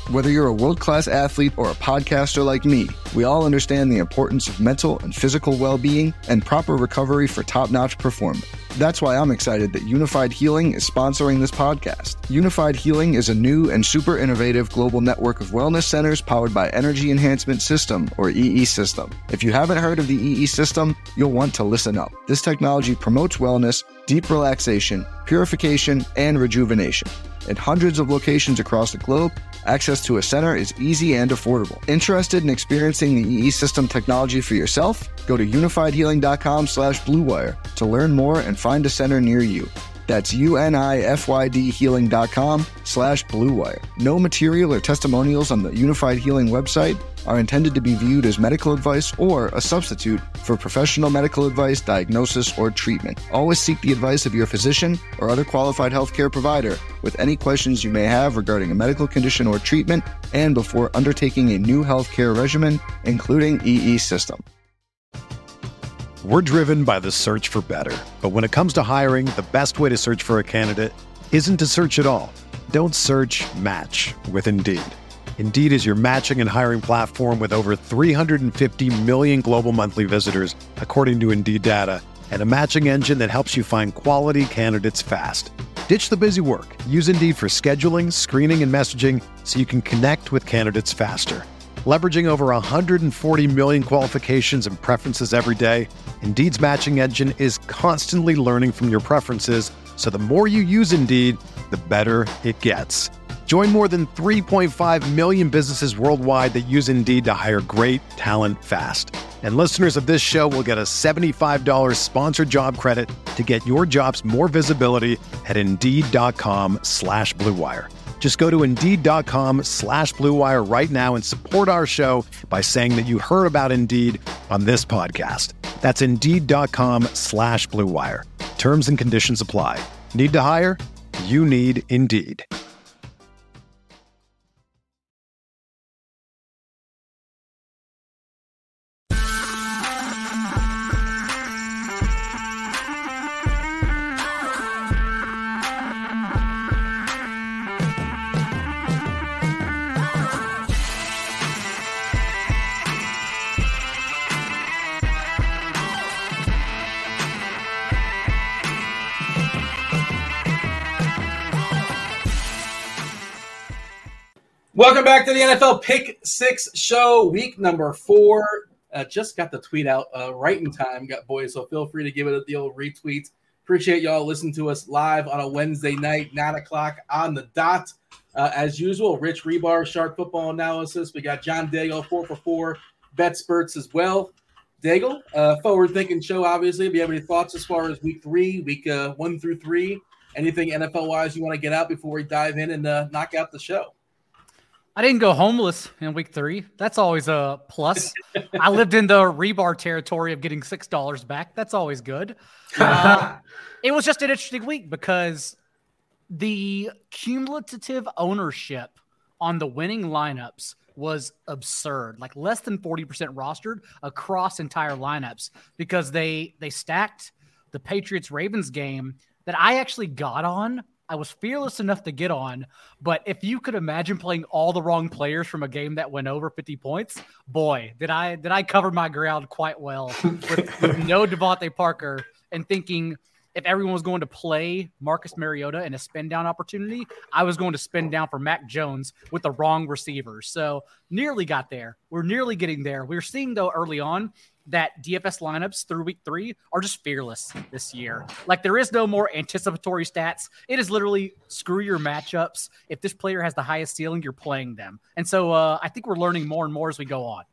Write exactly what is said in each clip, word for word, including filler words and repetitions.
Whether you're a world-class athlete or a podcaster like me, we all understand the importance of mental and physical well-being and proper recovery for top-notch performance. That's why I'm excited that Unified Healing is sponsoring this podcast. Unified Healing is a new and super innovative global network of wellness centers powered by Energy Enhancement System, or E E System. If you haven't heard of the E E System, you'll want to listen up. This technology promotes wellness, deep relaxation, purification, and rejuvenation. In hundreds of locations across the globe, access to a center is easy and affordable. Interested in experiencing the E E System technology for yourself? Go to unifiedhealing.com slash bluewire to learn more and find a center near you. That's U-N-I-F-Y-D healing.com slash bluewire. No material or testimonials on the Unified Healing website are intended to be viewed as medical advice or a substitute for professional medical advice, diagnosis, or treatment. Always seek the advice of your physician or other qualified healthcare provider with any questions you may have regarding a medical condition or treatment and before undertaking a new healthcare regimen, including E E System. We're driven by the search for better. But when it comes to hiring, the best way to search for a candidate isn't to search at all. Don't search, match with Indeed. Indeed is your matching and hiring platform with over three hundred fifty million global monthly visitors, according to Indeed data, and a matching engine that helps you find quality candidates fast. Ditch the busy work. Use Indeed for scheduling, screening, and messaging so you can connect with candidates faster. Leveraging over one hundred forty million qualifications and preferences every day, Indeed's matching engine is constantly learning from your preferences, so the more you use Indeed, the better it gets. Join more than three point five million businesses worldwide that use Indeed to hire great talent fast. And listeners of this show will get a seventy-five dollars sponsored job credit to get your jobs more visibility at Indeed.com slash Blue Wire. Just go to Indeed.com slash Blue Wire right now and support our show by saying that you heard about Indeed on this podcast. That's Indeed.com slash Blue Wire. Terms and conditions apply. Need to hire? You need Indeed. Welcome back to the N F L Pick Six Show, week number four. Uh, just got the tweet out uh, right in time, got boys, so feel free to give it the old retweet. Appreciate y'all listening to us live on a Wednesday night, nine o'clock on the dot. Uh, as usual, Rich Rebar, Sharp Football Analysis. We got John Daigle, four for four, Bet Spurts as well. Daigle, uh, forward-thinking show, obviously. Do you have any thoughts as far as week three, week uh, one through three? Anything N F L-wise you want to get out before we dive in and uh, knock out the show? I didn't go homeless in week three. That's always a plus. I lived in the Rebar territory of getting six dollars back. That's always good. Uh, it was just an interesting week because the cumulative ownership on the winning lineups was absurd, like less than forty percent rostered across entire lineups because they they stacked the Patriots-Ravens game that I actually got on. I was fearless enough to get on, but if you could imagine playing all the wrong players from a game that went over fifty points, boy, did I did I cover my ground quite well with, with no Devontae Parker and thinking if everyone was going to play Marcus Mariota in a spin down opportunity, I was going to spin down for Mac Jones with the wrong receivers. So nearly got there. We're nearly getting there. We were seeing, though, early on that D F S lineups through week three are just fearless this year. Like, there is no more anticipatory stats. It is literally screw your matchups. If this player has the highest ceiling, you're playing them. And so uh, I think we're learning more and more as we go on.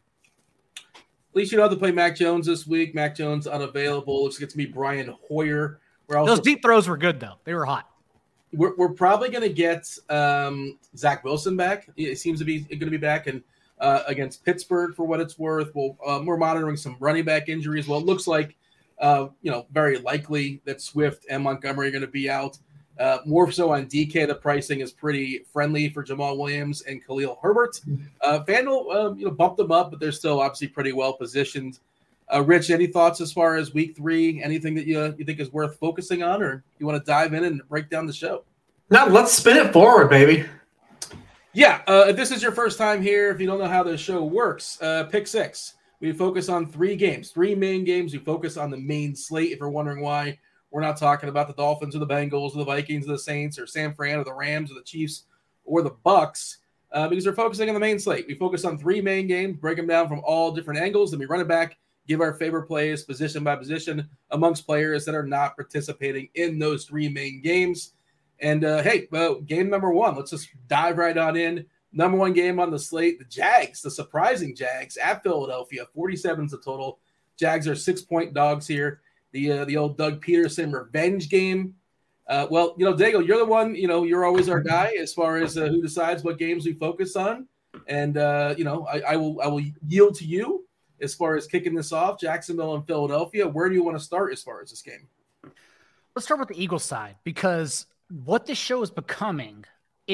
At least you don't have to play Mac Jones this week. Mac Jones unavailable. Looks like it's going to be Brian Hoyer. We're also, Those deep throws were good, though. They were hot. We're, we're probably going to get um, Zach Wilson back. It seems to be going to be back and uh, against Pittsburgh for what it's worth. We'll, um, we're monitoring some running back injuries. Well, it looks like, uh, you know, very likely that Swift and Montgomery are going to be out. Uh, more so on D K, the pricing is pretty friendly for Jamal Williams and Khalil Herbert. Uh, FanDuel, uh, you know, bumped them up, but they're still obviously pretty well positioned. Uh, Rich, any thoughts as far as week three? Anything that you you think is worth focusing on, or you want to dive in and break down the show? No, let's spin it forward, baby. Yeah, uh, if this is your first time here, if you don't know how the show works, uh, Pick Six. We focus on three games, three main games. We focus on the main slate. If you're wondering why we're not talking about the Dolphins or the Bengals or the Vikings or the Saints or San Fran or the Rams or the Chiefs or the Bucks, uh, because we're focusing on the main slate. We focus on three main games, break them down from all different angles, then we run it back, give our favorite plays position by position amongst players that are not participating in those three main games. And, uh, hey, well, game number one, let's just dive right on in. Number one game on the slate, the Jags, the surprising Jags at Philadelphia, forty-seven is the total. Jags are six-point dogs here. The uh, the old Doug Peterson revenge game. Uh, well, you know, Dago, you're the one, you know, you're always our guy as far as uh, who decides what games we focus on. And, uh, you know, I, I will I will yield to you as far as kicking this off, Jacksonville and Philadelphia. Where do you want to start as far as this game? Let's start with the Eagles side, because what this show is becoming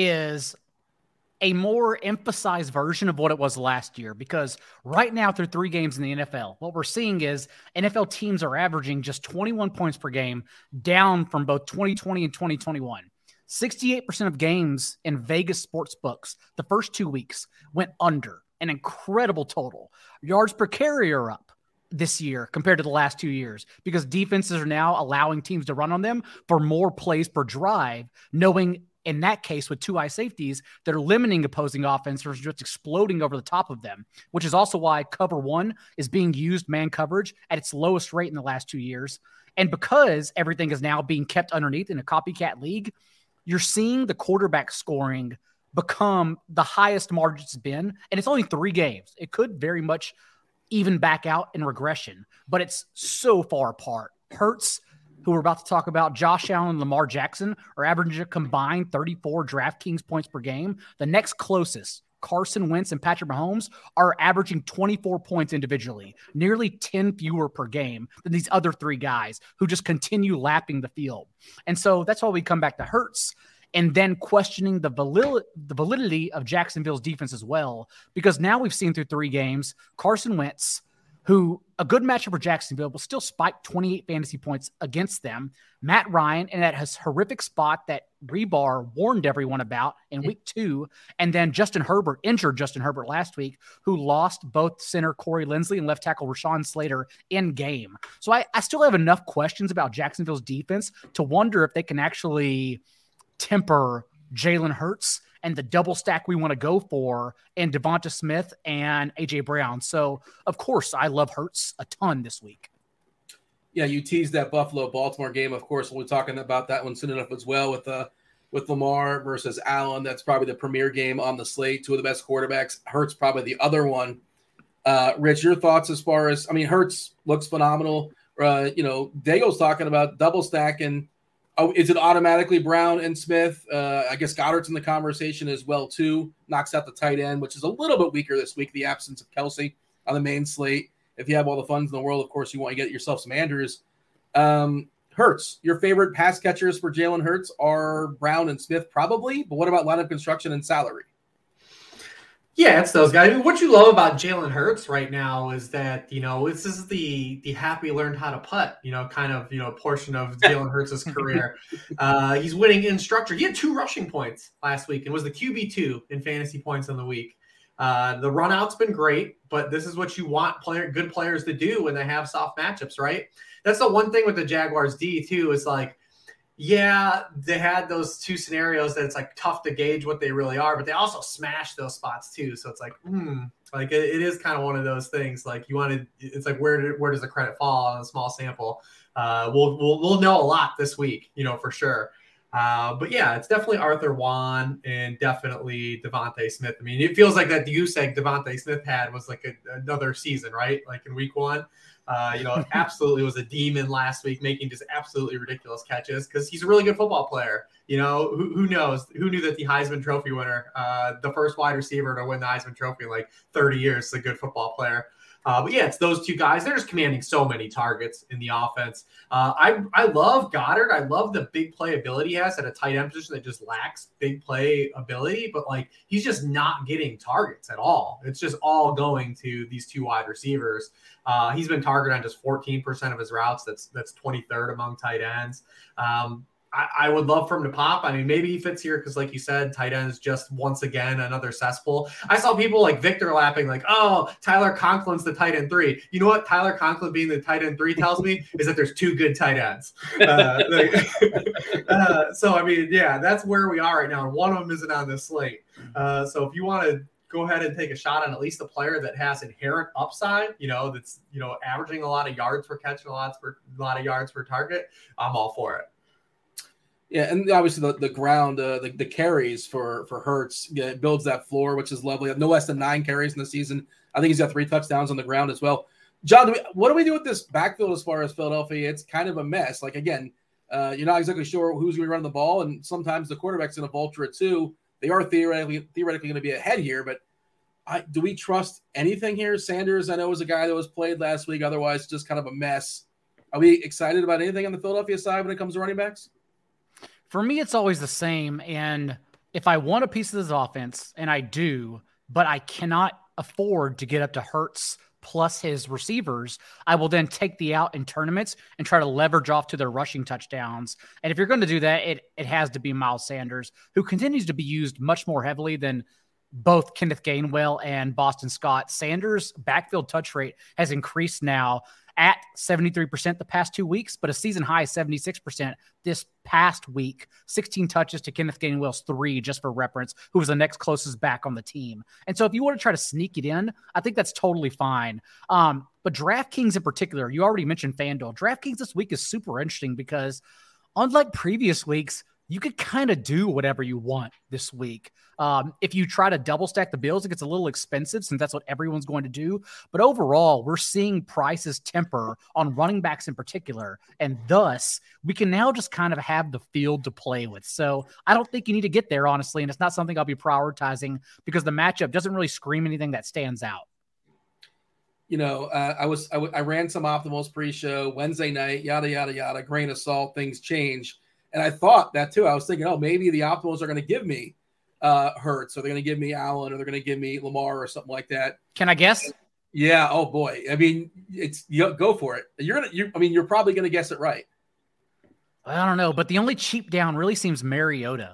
is a more emphasized version of what it was last year. Because right now, through three games in the N F L, what we're seeing is N F L teams are averaging just twenty-one points per game, down from both twenty twenty and twenty twenty-one. sixty-eight percent of games in Vegas sports books the first two weeks went under, an incredible total. Yards per carry are up this year compared to the last two years because defenses are now allowing teams to run on them for more plays per drive, knowing in that case with two high safeties, they're limiting opposing offense or just exploding over the top of them, which is also why cover one is being used man coverage at its lowest rate in the last two years. And because everything is now being kept underneath in a copycat league, you're seeing the quarterback scoring become the highest margin it's been. And it's only three games. It could very much even back out in regression, but it's so far apart. Hurts, who we're about to talk about, Josh Allen and Lamar Jackson are averaging a combined thirty-four DraftKings points per game. The next closest, Carson Wentz and Patrick Mahomes, are averaging twenty-four points individually, nearly ten fewer per game than these other three guys who just continue lapping the field. And so that's why we come back to Hurts and then questioning the validity, the validity of Jacksonville's defense as well, because now we've seen through three games, Carson Wentz, who a good matchup for Jacksonville, will still spike twenty-eight fantasy points against them. Matt Ryan, and that has horrific spot that Rebar warned everyone about in week two. And then Justin Herbert, injured Justin Herbert last week, who lost both center Corey Linsley and left tackle Rashawn Slater in game. So I, I still have enough questions about Jacksonville's defense to wonder if they can actually temper Jalen Hurts and the double stack we want to go for in Devonta Smith and A J Brown. So, of course, I love Hurts a ton this week. Yeah, you teased that Buffalo-Baltimore game. Of course, we'll be talking about that one soon enough as well with uh, with Lamar versus Allen. That's probably the premier game on the slate. Two of the best quarterbacks. Hurts probably the other one. Uh, Rich, your thoughts as far as – I mean, Hurts looks phenomenal. Uh, you know, Dago's talking about double stack and – oh, is it automatically Brown and Smith? Uh, I guess Goddard's in the conversation as well, too. Knocks out the tight end, which is a little bit weaker this week, the absence of Kelsey on the main slate. If you have all the funds in the world, of course, you want to get yourself some Andrews. Um, Hurts, your favorite pass catchers for Jalen Hurts are Brown and Smith, probably. But what about lineup construction and salary? Yeah, it's those guys. I mean, what you love about Jalen Hurts right now is that, you know, this is the the happy learned how to putt, you know, kind of, you know, portion of Jalen Hurts' career. Uh, he's winning in structure. He had two rushing points last week and was the Q B two in fantasy points in the week. Uh, the run out's been great, but this is what you want player good players to do when they have soft matchups, right? That's the one thing with the Jaguars D too, is like, yeah, they had those two scenarios that it's like tough to gauge what they really are, but they also smashed those spots too. So it's like, hmm, like it, it is kind of one of those things. Like you want to, it's like where did, where does the credit fall on a small sample? Uh, we'll we'll we'll know a lot this week, you know, for sure. Uh, but yeah, it's definitely Arthur Juan and definitely Devontae Smith. I mean, it feels like that U S E G Devontae Smith had was like a, another season, right? Like in week one. Uh, you know, absolutely was a demon last week, making just absolutely ridiculous catches because he's a really good football player. You know, who, who knows? Who knew that the Heisman Trophy winner, uh, the first wide receiver to win the Heisman Trophy in like thirty years, is a good football player. Uh, but yeah, it's those two guys. They're just commanding so many targets in the offense. Uh, I I love Goddard. I love the big play ability he has at a tight end position that just lacks big play ability. But like he's just not getting targets at all. It's just all going to these two wide receivers. Uh, he's been targeted on just fourteen percent of his routes. That's that's twenty-third among tight ends. Um, I, I would love for him to pop. I mean, maybe he fits here because, like you said, tight end is just once again another cesspool. I saw people like Victor laughing, like, "Oh, Tyler Conklin's the tight end three." You know what? Tyler Conklin being the tight end three tells me is that there's two good tight ends. Uh, like, uh, so, I mean, yeah, that's where we are right now, and one of them isn't on this slate. Uh, so, if you want to go ahead and take a shot on at least a player that has inherent upside, you know, that's you know averaging a lot of yards per catch, a lot for a lot of yards per target, I'm all for it. Yeah, and obviously the, the ground, uh, the, the carries for for Hurts, yeah, it builds that floor, which is lovely. No less than nine carries in the season. I think he's got three touchdowns on the ground as well. John, do we, what do we do with this backfield as far as Philadelphia? It's kind of a mess. Like, again, uh, you're not exactly sure who's going to run the ball, and sometimes the quarterback's going to vulture it too. They are theoretically theoretically going to be ahead here, but I, do we trust anything here? Sanders, I know, was a guy that was played last week. Otherwise, just kind of a mess. Are we excited about anything on the Philadelphia side when it comes to running backs? For me, it's always the same. And if I want a piece of this offense, and I do, but I cannot afford to get up to Hurts plus his receivers, I will then take the out in tournaments and try to leverage off to their rushing touchdowns. And if you're going to do that, it it has to be Miles Sanders, who continues to be used much more heavily than both Kenneth Gainwell and Boston Scott. Sanders' backfield touch rate has increased now at seventy-three percent the past two weeks, but a season high seventy-six percent this past week. sixteen touches to Kenneth Gainwell's three, just for reference, who was the next closest back on the team. And so if you want to try to sneak it in, I think that's totally fine. Um, but DraftKings in particular, you already mentioned FanDuel. DraftKings this week is super interesting because unlike previous weeks, you could kind of do whatever you want this week. Um, if you try to double stack the Bills, it gets a little expensive since that's what everyone's going to do. But overall, we're seeing prices temper on running backs in particular. And thus, we can now just kind of have the field to play with. So I don't think you need to get there, honestly. And it's not something I'll be prioritizing because the matchup doesn't really scream anything that stands out. You know, uh, I was I, w- I ran some optimals pre-show Wednesday night, yada, yada, yada, grain of salt, things change. And I thought that too. I was thinking, oh, maybe the optimals are going to give me uh, Hurts, or they're going to give me Allen, or they're going to give me Lamar, or something like that. Can I guess? Yeah. Oh boy. I mean, it's you go for it. You're gonna. You, I mean, you're probably going to guess it right. I don't know, but the only cheap down really seems Mariota.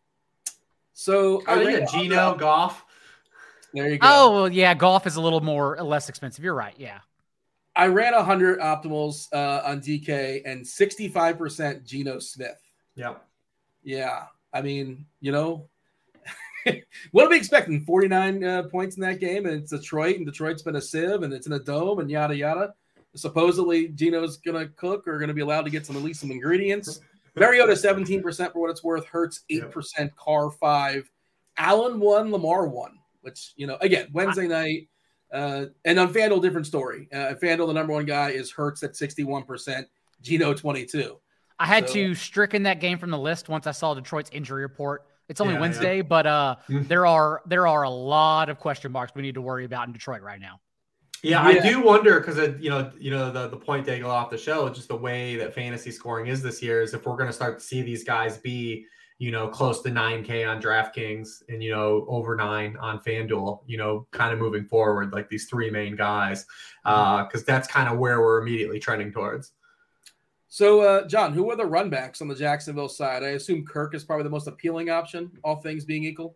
So oh, yeah, Geno, Goff. There you go. Oh well, yeah, Goff is a little more less expensive. You're right. Yeah. I ran one hundred optimals uh, on D K and sixty-five percent Geno Smith. Yeah. Yeah. I mean, you know, what are we expecting? forty-nine uh, points in that game, and it's Detroit, and Detroit's been a sieve, and it's in a dome, and yada, yada. Supposedly, Geno's going to cook or going to be allowed to get some, at least some ingredients. Mariota, seventeen percent for what it's worth. Hurts, eight percent. Yep. Carr, five. Allen, one. Lamar, one. Which, you know, again, Wednesday night. Uh, and on FanDuel, different story. Uh, FanDuel, the number one guy is Hurts at sixty-one percent, Geno twenty-two. I had so, to stricken that game from the list once I saw Detroit's injury report. It's only yeah, Wednesday, yeah. but uh, there are there are a lot of question marks we need to worry about in Detroit right now. Yeah, yeah. I do wonder because you know, you know, the the point they go off the show, just the way that fantasy scoring is this year, is if we're going to start to see these guys be, you know, close to nine K on DraftKings and, you know, over nine on FanDuel, you know, kind of moving forward, like these three main guys, because uh, that's kind of where we're immediately trending towards. So, uh, John, who are the run backs on the Jacksonville side? I assume Kirk is probably the most appealing option, all things being equal.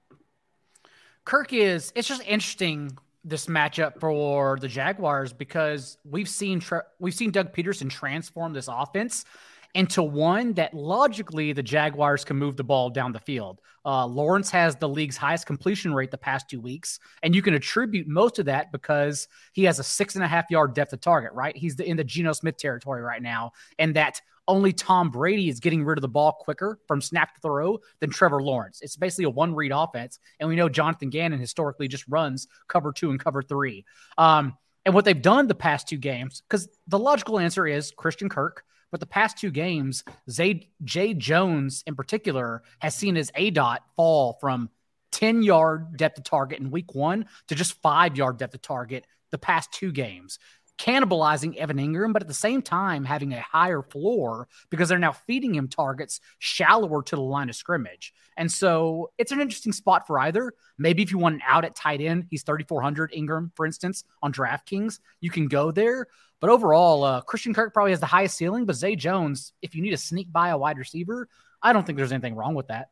Kirk is, it's just interesting, this matchup for the Jaguars, because we've seen we've seen Doug Peterson transform this offense into one that logically the Jaguars can move the ball down the field. Uh, Lawrence has the league's highest completion rate the past two weeks, and you can attribute most of that because he has a six and a half yard depth of target, right? He's the, in the Geno Smith territory right now, and that only Tom Brady is getting rid of the ball quicker from snap to throw than Trevor Lawrence. It's basically a one-read offense, and we know Jonathan Gannon historically just runs cover two and cover three. Um, and what they've done the past two games, because the logical answer is Christian Kirk, but the past two games, Zay, Jay Jones in particular has seen his A D O T fall from ten-yard depth of target in week one to just five-yard depth of target the past two games, cannibalizing Evan Ingram, but at the same time having a higher floor because they're now feeding him targets shallower to the line of scrimmage. And so it's an interesting spot for either. Maybe if you want an out at tight end, he's thirty-four hundred Ingram, for instance, on DraftKings, you can go there. But overall, uh, Christian Kirk probably has the highest ceiling, but Zay Jones, if you need to sneak by a wide receiver, I don't think there's anything wrong with that.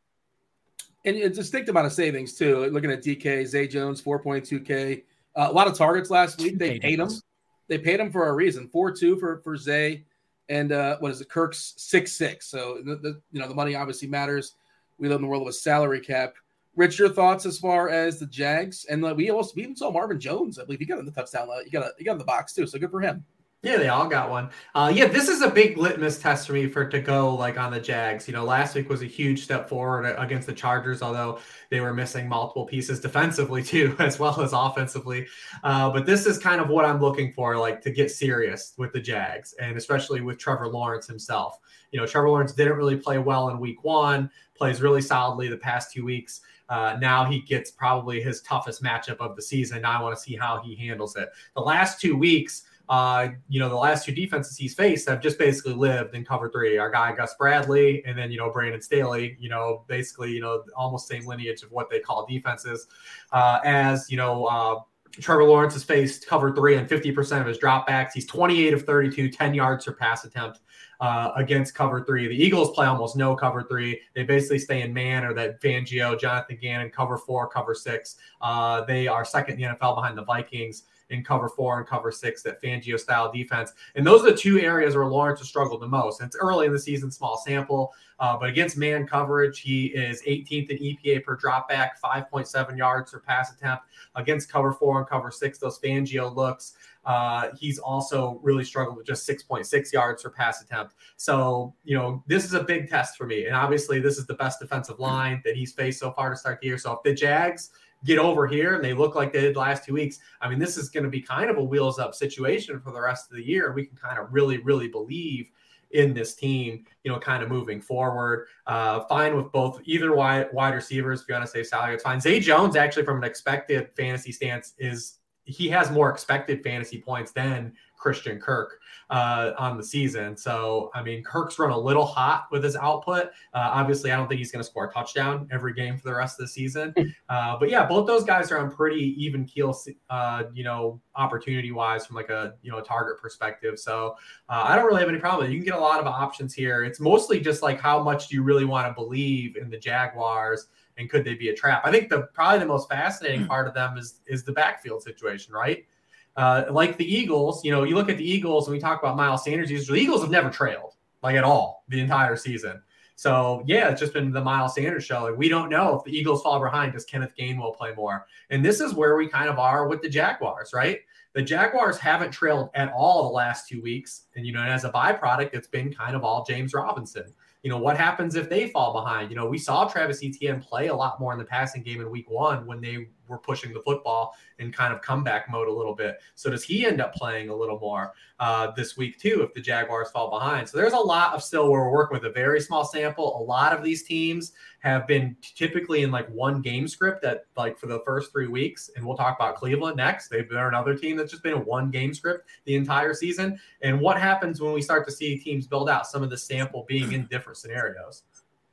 And a distinct amount of savings, too. Looking at D K, Zay Jones, four point two K. Uh, a lot of targets last week. They paid him. They paid him for a reason. four two for, for Zay. And uh, what is it? Kirk's six six. So, the, the, you know, the money obviously matters. We live in the world of a salary cap. Rich, your thoughts as far as the Jags? And uh, we also we even saw Marvin Jones. I believe he got in the touchdown. Uh, you got a, you got in the box, too. So good for him. Yeah, they all got one. Uh, yeah, this is a big litmus test for me for it to go like on the Jags. You know, last week was a huge step forward against the Chargers, although they were missing multiple pieces defensively too, as well as offensively. Uh, but this is kind of what I'm looking for, like to get serious with the Jags, and especially with Trevor Lawrence himself. You know, Trevor Lawrence didn't really play well in week one, plays really solidly the past two weeks. Uh, now he gets probably his toughest matchup of the season. Now I want to see how he handles it. The last two weeks, Uh, you know, the last two defenses he's faced have just basically lived in cover three. Our guy, Gus Bradley, and then, you know, Brandon Staley, you know, basically, you know, almost same lineage of what they call defenses. Uh, as, you know, uh, Trevor Lawrence has faced cover three on fifty percent of his dropbacks. He's twenty-eight of thirty-two, ten yards per pass attempt uh, against cover three. The Eagles play almost no cover three. They basically stay in man, or that Fangio, Jonathan Gannon, cover four, cover six. Uh, they are second in the N F L behind the Vikings in cover four and cover six, that Fangio style defense. And those are the two areas where Lawrence has struggled the most. And it's early in the season, small sample, uh, but against man coverage, he is eighteenth in E P A per dropback, five point seven yards per pass attempt. Against cover four and cover six, those Fangio looks, uh, he's also really struggled with just six point six yards per pass attempt. So, you know, this is a big test for me. And obviously this is the best defensive line that he's faced so far to start the year. So if the Jags get over here and they look like they did last two weeks, I mean, this is going to be kind of a wheels up situation for the rest of the year. We can kind of really, really believe in this team, you know, kind of moving forward. Uh, fine with both either wide wide receivers. If you want to say salary, it's fine. Zay Jones, actually, from an expected fantasy stance, is he has more expected fantasy points than Christian Kirk uh, on the season. So, I mean, Kirk's run a little hot with his output. Uh, obviously, I don't think he's going to score a touchdown every game for the rest of the season. Uh, but yeah, both those guys are on pretty even keel, uh, you know, opportunity wise from like a, you know, target perspective. So uh, I don't really have any problem. You can get a lot of options here. It's mostly just like, how much do you really want to believe in the Jaguars? And could they be a trap? I think the probably the most fascinating part of them is is the backfield situation, right? Uh, like the Eagles, you know, you look at the Eagles and we talk about Miles Sanders. The Eagles have never trailed, like at all, the entire season. So, yeah, it's just been the Miles Sanders show. Like, we don't know if the Eagles fall behind, does Kenneth Gainwell play more? And this is where we kind of are with the Jaguars, right? The Jaguars haven't trailed at all the last two weeks. And, you know, and as a byproduct, it's been kind of all James Robinson. You know, what happens if they fall behind? You know, we saw Travis Etienne play a lot more in the passing game in week one when they were pushing the football in kind of comeback mode a little bit. So does he end up playing a little more uh, this week too if the Jaguars fall behind? So there's a lot of still where we're working with a very small sample. A lot of these teams have been typically in like one game script that like for the first three weeks. And we'll talk about Cleveland next. They've been another team that's just been in one game script the entire season. And what happens when we start to see teams build out some of the sample being in different scenarios?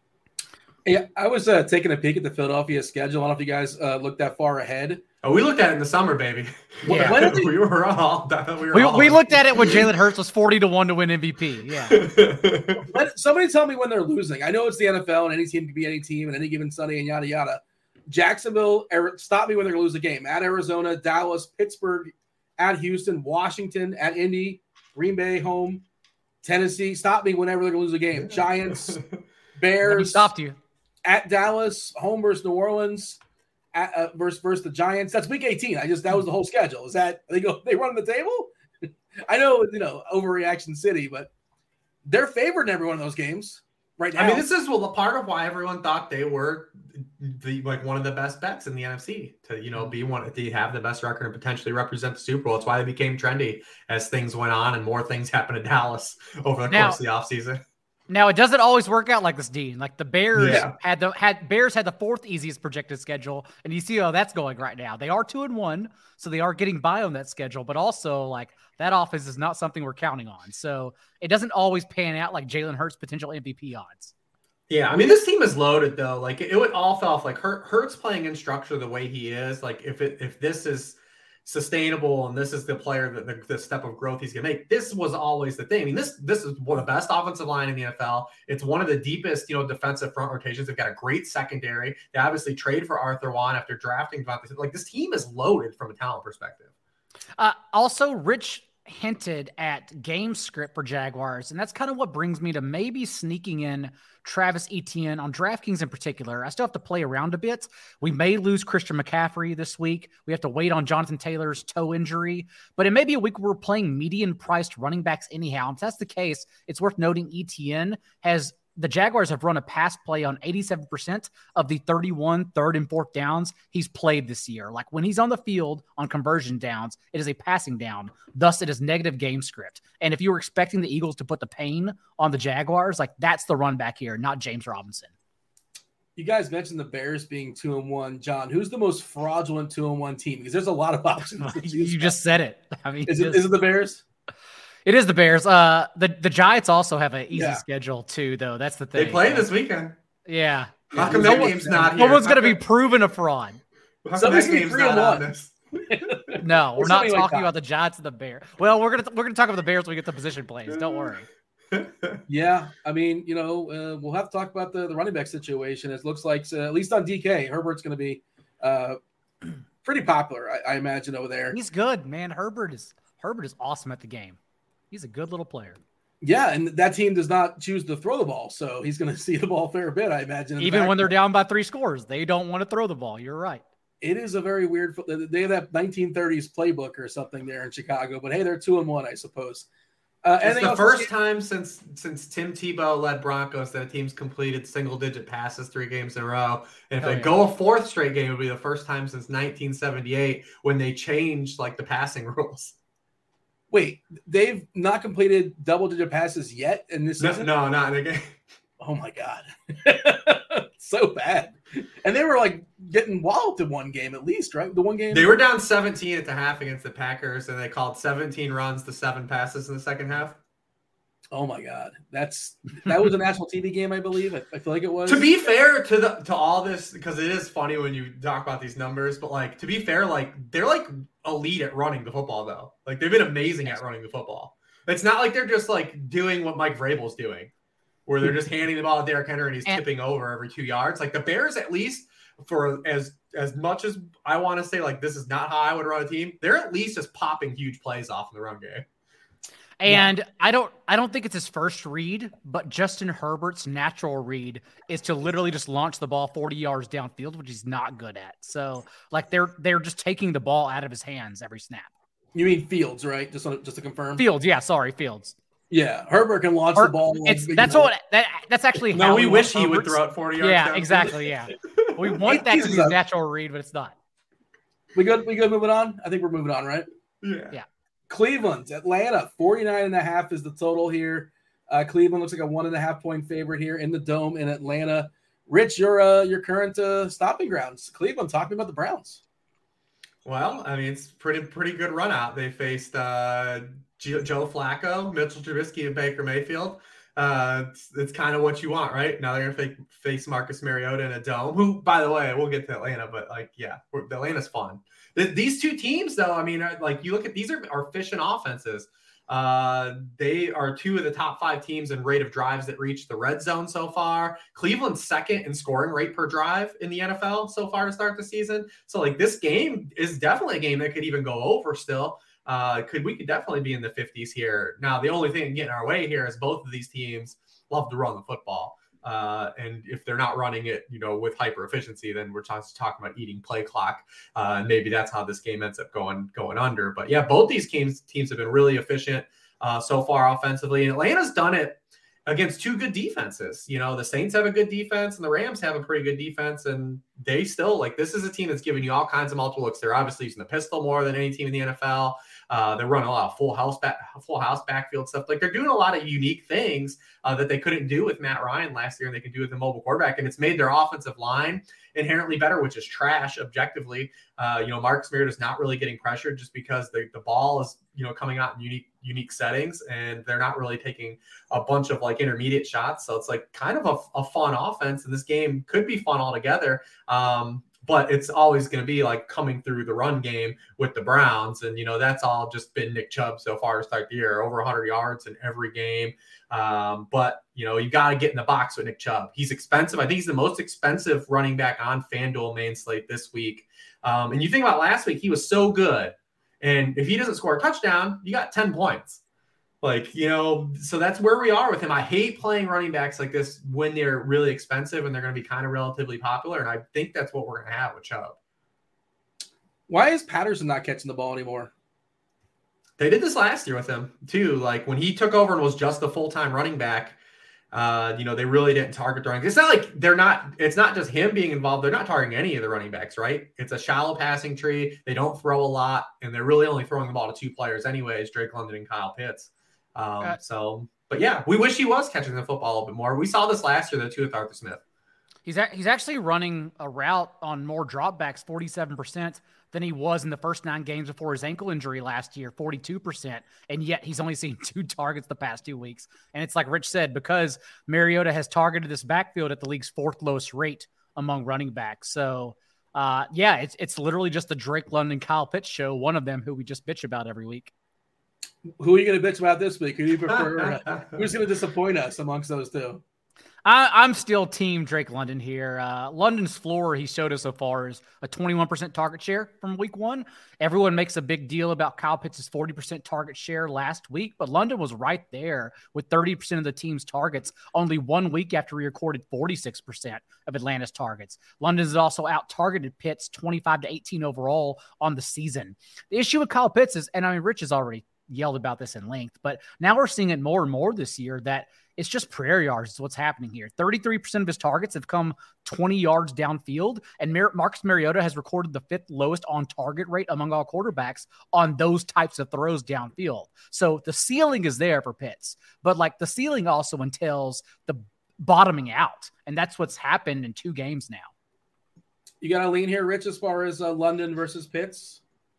Yeah, I was uh, taking a peek at the Philadelphia schedule. I don't know if you guys uh, looked that far ahead. Oh, we looked at it in the summer, baby. Yeah. When we were all. We, were we, all we looked at it when Jalen Hurts was forty to one to win M V P. Yeah. Let somebody tell me when they're losing. I know it's the N F L and any team can be any team and any given Sunday and yada yada. Jacksonville, stop me when they're going to lose a game. At Arizona, Dallas, Pittsburgh, at Houston, Washington, at Indy, Green Bay, home, Tennessee. Stop me whenever they're going to lose a game. Giants, Bears. Stopped you. At Dallas, home versus New Orleans, at, uh, versus versus the Giants. That's week eighteen. I just that was the whole schedule. Is that they go they run the table? I know, you know, overreaction city, but they're favored in every one of those games right now. I mean, this is well part of why everyone thought they were the like one of the best bets in the N F C to, you know, be one to have the best record and potentially represent the Super Bowl. It's why they became trendy as things went on and more things happened in Dallas over the now, course of the offseason. Now it doesn't always work out like this, Dean. Like the Bears yeah. had the had Bears had the fourth easiest projected schedule, and you see how that's going right now. They are two and one, so they are getting by on that schedule. But also, like that offense is not something we're counting on. So it doesn't always pan out like Jalen Hurts' potential M V P odds. Yeah, I mean this team is loaded though. Like it, it would all fell off. Like Hurts playing in structure the way he is. Like if it if this is sustainable and this is the player that the, the step of growth he's going to make. This was always the thing. I mean, this this is one of the best offensive line in the N F L. It's one of the deepest, you know, defensive front rotations. They've got a great secondary. They obviously traded for Arthur Juan after drafting Devontae. Like, this team is loaded from a talent perspective. Uh, also, Rich hinted at game script for Jaguars, and that's kind of what brings me to maybe sneaking in Travis Etienne on DraftKings in particular. I still have to play around a bit. We may lose Christian McCaffrey this week. We have to wait on Jonathan Taylor's toe injury, but it may be a week where we're playing median priced running backs anyhow. And if that's the case, it's worth noting Etienne has the Jaguars have run a pass play on eighty-seven percent of the thirty-one third and fourth downs he's played this year. Like, when he's on the field on conversion downs, it is a passing down. Thus, it is negative game script. And if you were expecting the Eagles to put the pain on the Jaguars, like, that's the run back here, not James Robinson. You guys mentioned the Bears being two and one. John, who's the most fraudulent two and one team? Because there's a lot of options. You just said it. I mean, is it, is it the Bears? It is the Bears. Uh, the, the Giants also have an easy yeah. schedule too, though. That's the thing. They play this weekend. Yeah. How come that game's not here? No one's going to be proven a fraud. How come that game's not on this? No, we're not talking like about the Giants and the Bears. Well, we're gonna we're gonna talk about the Bears when we get the position plays. Don't worry. Yeah, I mean, you know, uh, we'll have to talk about the, the running back situation. It looks like, uh, at least on D K, Herbert's going to be uh, pretty popular, I, I imagine, over there. He's good, man. Herbert is Herbert is awesome at the game. He's a good little player. Yeah, and that team does not choose to throw the ball, so he's going to see the ball a fair bit, I imagine. Even when they're down by three scores, they don't want to throw the ball. You're right. It is a very weird – they have that nineteen thirties playbook or something there in Chicago, but hey, they're two and one, I suppose. Uh, it's the first time since since Tim Tebow led Broncos that a team's completed single-digit passes three games in a row. And if Hell they yeah. go a fourth straight game, it would be the first time since nineteen seventy-eight when they changed, like, the passing rules. Wait, they've not completed double-digit passes yet in this No, season? no, not in the game. Oh, my God. So bad. And they were, like, getting walloped in one game at least, right? The one game? They were down seventeen at the half against the Packers, and they called seventeen runs to seven passes in the second half. Oh, my God. That's That was a national T V game, I believe. I, I feel like it was. To be fair to the to all this, because it is funny when you talk about these numbers, but, like, to be fair, like, they're, like, elite at running the football, though. Like, they've been amazing at running the football. It's not like they're just, like, doing what Mike Vrabel's doing, where they're just handing the ball to Derrick Henry and he's And- tipping over every two yards. Like, the Bears, at least, for as as much as I want to say, like, this is not how I would run a team, they're at least just popping huge plays off in the run game. And yeah. I don't I don't think it's his first read, but Justin Herbert's natural read is to literally just launch the ball forty yards downfield, which he's not good at. So, like, they're they're just taking the ball out of his hands every snap. You mean Fields, right? Just, on, just to confirm? Fields, yeah, sorry, Fields. Yeah, Herbert can launch Or, the ball. it's you that's know. what that that's actually No, how we we wish want he would Herbert's- throw it forty yards Yeah, downfield. exactly. Yeah, we want that to be his natural read, but it's not. We good? We good moving on? I think we're moving on, right? Yeah. Yeah. Cleveland, Atlanta, forty-nine and a half is the total here. Uh, Cleveland looks like a one and a half point favorite here in the Dome in Atlanta. Rich, your uh, your current uh, stopping grounds. Cleveland, talking about the Browns. Well, I mean, it's pretty pretty good run out. They faced uh, Joe, Joe Flacco, Mitchell Trubisky, and Baker Mayfield. Uh, it's, it's kind of what you want, right? Now they're going to face Marcus Mariota in a dome, who, by the way, we'll get to Atlanta, but, like, yeah, we're, Atlanta's fun. The, these two teams, though, I mean, are, like, you look at these are, are efficient offenses. Uh, they are two of the top five teams in rate of drives that reach the red zone so far. Cleveland's second in scoring rate per drive in the N F L so far to start the season. So, like, this game is definitely a game that could even go over still. Uh, could we could definitely be in the fifties here. Now, the only thing getting our way here is both of these teams love to run the football. Uh, and if they're not running it, you know, with hyper efficiency, then we're talking talking about eating play clock. Uh, and maybe that's how this game ends up going going under. But yeah, both these teams teams have been really efficient uh, so far offensively. And Atlanta's done it against two good defenses. You know, the Saints have a good defense and the Rams have a pretty good defense. And they still, like, this is a team that's giving you all kinds of multiple looks. They're obviously using the pistol more than any team in the N F L. Uh, they're running a lot of full house back, full house backfield stuff. Like, they're doing a lot of unique things uh, that they couldn't do with Matt Ryan last year, and they can do with the mobile quarterback. And it's made their offensive line inherently better, which is trash objectively. Uh, you know, Marcus Mariota is not really getting pressured just because the, the ball is, you know, coming out in unique unique settings, and they're not really taking a bunch of, like, intermediate shots. So it's, like, kind of a, a fun offense, and this game could be fun altogether. Um, but it's always going to be like coming through the run game with the Browns. And, you know, that's all just been Nick Chubb so far to start the year, over one hundred yards in every game. Um, but, you know, you got to get in the box with Nick Chubb. He's expensive. I think he's the most expensive running back on FanDuel main slate this week. Um, and you think about last week, he was so good. And if he doesn't score a touchdown, you got ten points. Like, you know, so that's where we are with him. I hate playing running backs like this when they're really expensive and they're going to be kind of relatively popular. And I think that's what we're going to have with Chubb. Why is Patterson not catching the ball anymore? They did this last year with him too. Like when he took over and was just a full-time running back, uh, you know, they really didn't target running. It's not like they're not, it's not just him being involved. They're not targeting any of the running backs, right? It's a shallow passing tree. They don't throw a lot, and they're really only throwing the ball to two players anyways, Drake London and Kyle Pitts. Um, uh, so, but yeah, we wish he was catching the football a little bit more. We saw this last year though too with Arthur Smith. He's a, he's actually running a route on more dropbacks, forty-seven percent, than he was in the first nine games before his ankle injury last year, forty-two percent. And yet he's only seen two targets the past two weeks. And it's like Rich said, because Mariota has targeted this backfield at the league's fourth lowest rate among running backs. So, uh, yeah, it's it's literally just the Drake London, Kyle Pitts show, one of them who we just bitch about every week. Who are you going to bitch about this week? Who do you prefer? Who's going to disappoint us amongst those two? I, I'm still team Drake London here. Uh, London's floor he showed us so far is a twenty-one percent target share from week one. Everyone makes a big deal about Kyle Pitts' forty percent target share last week, but London was right there with thirty percent of the team's targets only one week after he recorded forty-six percent of Atlanta's targets. London has also out-targeted Pitts twenty-five to eighteen overall on the season. The issue with Kyle Pitts is, and I mean, Rich has already yelled about this in length, but now we're seeing it more and more this year that it's just prayer yards is what's happening here. thirty-three percent of his targets have come twenty yards downfield, and Mar- Marcus Mariota has recorded the fifth lowest on-target rate among all quarterbacks on those types of throws downfield. So the ceiling is there for Pitts, but like the ceiling also entails the bottoming out, and that's what's happened in two games now. You got to lean here, Rich, as far as uh, London versus Pitts?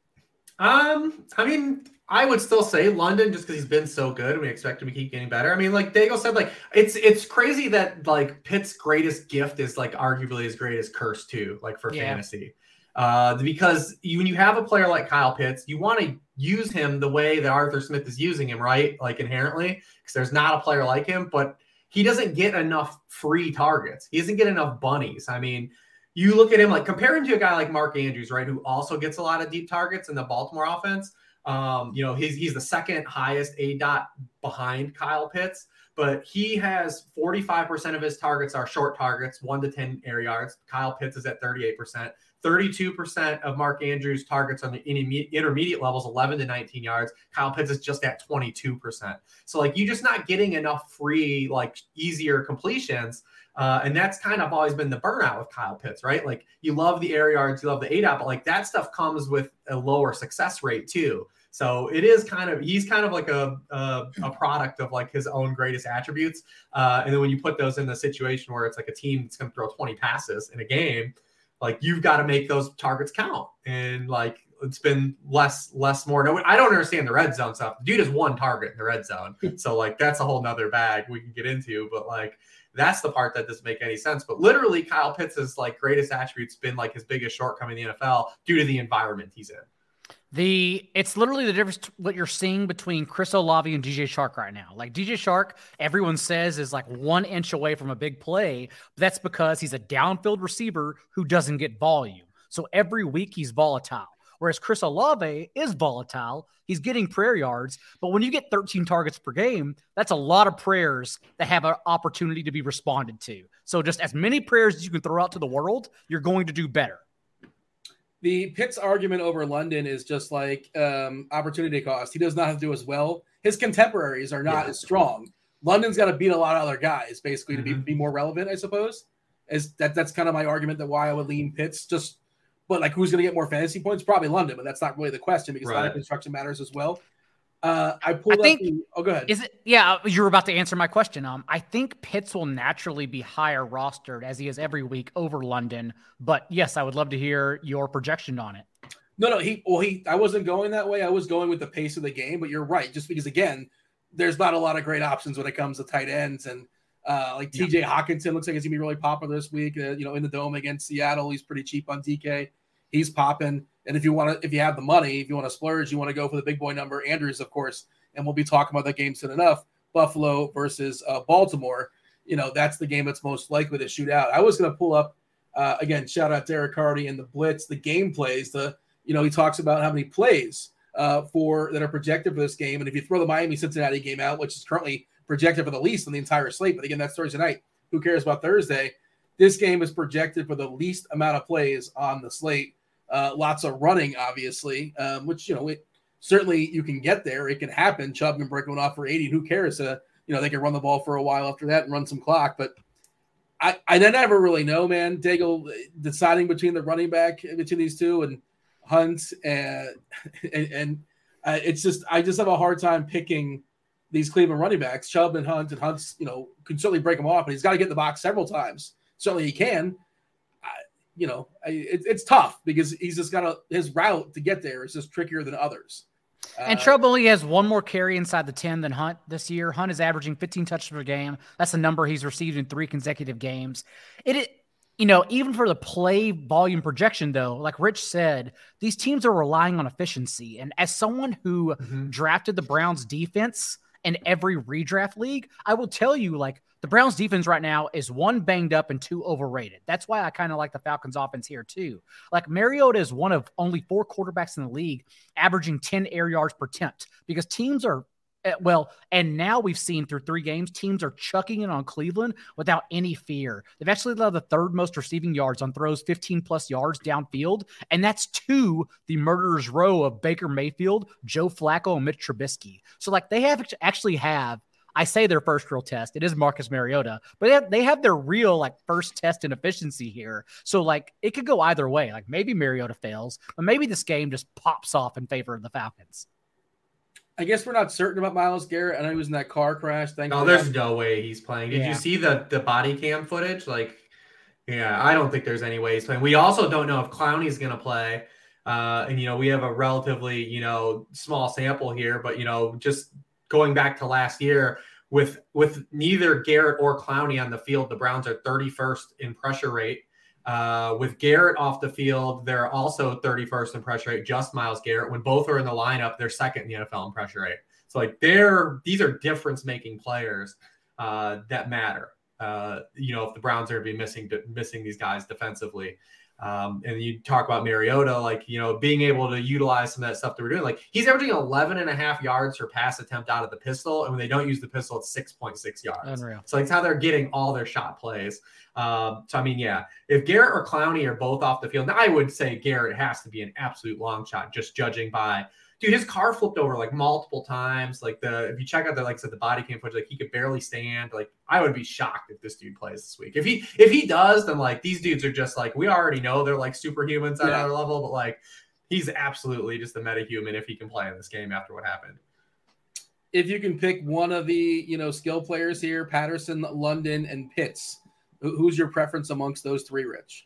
Um, I mean, I would still say London just because he's been so good and we expect him to keep getting better. I mean, like Dago said, like it's it's crazy that like Pitt's greatest gift is like arguably his greatest curse too, like for yeah. fantasy. Uh, because you, when you have a player like Kyle Pitts, you want to use him the way that Arthur Smith is using him, right? Like inherently, because there's not a player like him, but he doesn't get enough free targets. He doesn't get enough bunnies. I mean, you look at him, like compare him to a guy like Mark Andrews, right? Who also gets a lot of deep targets in the Baltimore offense. Um, you know, he's, he's the second highest A DOT behind Kyle Pitts, but he has forty-five percent of his targets are short targets, one to ten air yards. Kyle Pitts is at thirty-eight percent. thirty-two percent of Mark Andrews' targets on the intermediate levels, eleven to nineteen yards. Kyle Pitts is just at twenty-two percent. So, like, you're just not getting enough free, like, easier completions. Uh, and that's kind of always been the burnout with Kyle Pitts, right? Like, you love the air yards, you love the A DOT, but, like, that stuff comes with a lower success rate, too. So it is kind of, he's kind of like a a, a product of like his own greatest attributes. Uh, and then when you put those in the situation where it's like a team that's going to throw twenty passes in a game, like you've got to make those targets count. And like, it's been less, less more. No, I don't understand the red zone stuff. Dude has one target in the red zone. So like, that's a whole nother bag we can get into, but like, that's the part that doesn't make any sense. But literally Kyle Pitts' like greatest attributes been like his biggest shortcoming in the N F L due to the environment he's in. The it's literally the difference what you're seeing between Chris Olave and D J Chark right now. Like D J Chark, everyone says is like one inch away from a big play. But that's because he's a downfield receiver who doesn't get volume. So every week he's volatile. Whereas Chris Olave is volatile. He's getting prayer yards. But when you get thirteen targets per game, that's a lot of prayers that have an opportunity to be responded to. So just as many prayers as you can throw out to the world, you're going to do better. The Pitts argument over London is just like um, opportunity cost. He does not have to do as well. His contemporaries are not yeah. as strong. London's got to beat a lot of other guys, basically, mm-hmm. to be, be more relevant, I suppose. Is that That's kind of my argument that why I would lean Pitts. Just, but like who's going to get more fantasy points? Probably London, but that's not really the question because right. a lot of construction matters as well. Uh, I pulled I think, up the, oh, go ahead. Is it, yeah, you're about to answer my question. Um, I think Pitts will naturally be higher rostered as he is every week over London. But yes, I would love to hear your projection on it. No, no, he, well, he, I wasn't going that way. I was going with the pace of the game, but you're right. Just because, again, there's not a lot of great options when it comes to tight ends. And Uh, like T J yeah. Hawkinson looks like he's gonna be really popular this week. Uh, you know, in the dome against Seattle, he's pretty cheap on D K. He's popping. And if you want to, if you have the money, if you want to splurge, you want to go for the big boy number. Andrews, of course, and we'll be talking about that game soon enough. Buffalo versus uh, Baltimore. You know, that's the game that's most likely to shoot out. I was gonna pull up uh, again. Shout out Derek Hardy and the Blitz, the game plays. The you know he talks about how many plays uh, for that are projected for this game, and if you throw the Miami Cincinnati game out, which is currently projected for the least on the entire slate, but again, that's Thursday night. Who cares about Thursday? This game is projected for the least amount of plays on the slate. Uh, lots of running, obviously, um, which, you know, it certainly you can get there. It can happen. Chubb can break one off for eighty. Who cares? Uh, you know, they can run the ball for a while after that and run some clock. But I, I never really know, man. Daigle deciding between the running back, between these two, and Hunt. And, and, and uh, it's just, I just have a hard time picking these Cleveland running backs, Chubb and Hunt, and Hunt's, you know, can certainly break them off, but he's got to get in the box several times. Certainly he can. I, you know, I, it, it's tough because he's just got a, his route to get there is just trickier than others. And uh, Chubb only has one more carry inside the ten than Hunt this year. Hunt is averaging fifteen touches per game. That's the number he's received in three consecutive games. It, it you know, even for the play volume projection, though, like Rich said, these teams are relying on efficiency. And as someone who mm-hmm. drafted the Browns defense in every redraft league, I will tell you, like, the Browns defense right now is one, banged up and two, overrated. That's why I kind of like the Falcons offense here too. Like, Mariota is one of only four quarterbacks in the league averaging ten air yards per attempt because teams are, well, and now we've seen through three games, teams are chucking it on Cleveland without any fear. They've actually allowed the third most receiving yards on throws fifteen plus yards downfield, and that's to the murderer's row of Baker Mayfield, Joe Flacco, and Mitch Trubisky. So, like, they have actually have, I say their first real test, it is Marcus Mariota, but they have, they have their real, like, first test in efficiency here. So, like, it could go either way. Like, maybe Mariota fails, but maybe this game just pops off in favor of the Falcons. I guess we're not certain about Myles Garrett. I know he was in that car crash. Thank no, there's no way he's playing. Did yeah. you see the, the body cam footage? Like, yeah, I don't think there's any way he's playing. We also don't know if Clowney's going to play. Uh, and, you know, we have a relatively, you know, small sample here, but, you know, just going back to last year with, with neither Garrett or Clowney on the field, the Browns are thirty-first in pressure rate. Uh, with Garrett off the field, they're also thirty-first in pressure rate, just Myles Garrett. When both are in the lineup, they're second in the N F L in pressure rate. So, like, they're these are difference-making players uh, that matter. Uh, you know, if the Browns are going to be missing missing these guys defensively. Um, and you talk about Mariota, like, you know, being able to utilize some of that stuff that we're doing. Like, he's averaging eleven and a half yards per pass attempt out of the pistol. And when they don't use the pistol, it's six point six yards. Unreal. So that's how they're getting all their shot plays. Um, so, I mean, yeah, if Garrett or Clowney are both off the field, I would say Garrett has to be an absolute long shot, just judging by, dude, his car flipped over like multiple times. Like, the, if you check out the, like I said, the body cam footage, like, he could barely stand. Like, I would be shocked if this dude plays this week. If he, if he does, then, like, these dudes are just like, we already know they're like superhumans at yeah. another level, but, like, he's absolutely just a metahuman if he can play in this game after what happened. If you can pick one of the, you know, skill players here, Patterson, London, and Pitts, who's your preference amongst those three, Rich?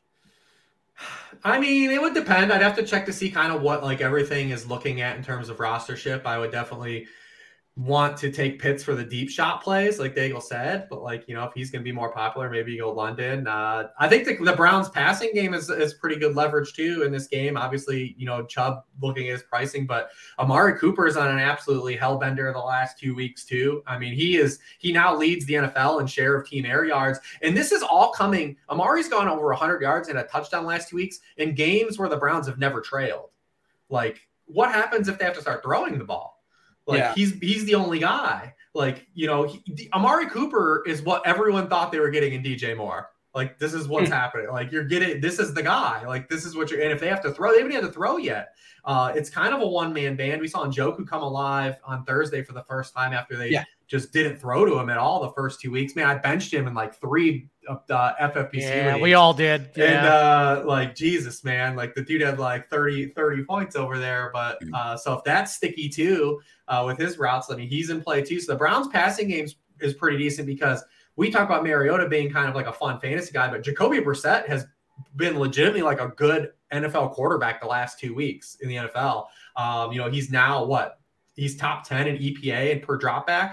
I mean, it would depend. I'd have to check to see kind of what, like, everything is looking at in terms of rostership. I would definitely want to take Pitts for the deep shot plays, like Daigle said. But, like, you know, if he's going to be more popular, maybe you go London. Uh, I think the, the Browns passing game is, is pretty good leverage, too, in this game. Obviously, you know, Chubb looking at his pricing, but Amari Cooper is on an absolutely hellbender the last two weeks, too. I mean, he is he now leads the N F L in share of team air yards. And this is all coming. Amari's gone over one hundred yards and a touchdown last two weeks in games where the Browns have never trailed. Like, what happens if they have to start throwing the ball? Like, yeah. he's he's the only guy. Like, you know, he, the, Amari Cooper is what everyone thought they were getting in D J Moore. Like, this is what's happening. Like, you're getting, this is the guy. Like, this is what you're, and if they have to throw, they haven't had to throw yet. Uh, it's kind of a one-man band. We saw Njoku come alive on Thursday for the first time after they yeah. just didn't throw to him at all the first two weeks. Man, I benched him in like three uh, F F P C yeah, leagues. We all did. Yeah. And uh, like, Jesus, man, like the dude had like thirty, thirty points over there. But uh, so if that's sticky too uh, with his routes, I mean, he's in play too. So the Browns passing game is pretty decent because we talk about Mariota being kind of like a fun fantasy guy, but Jacoby Brissett has been legitimately like a good N F L quarterback the last two weeks in the N F L. Um, you know, he's now what? He's top ten in E P A and per dropback.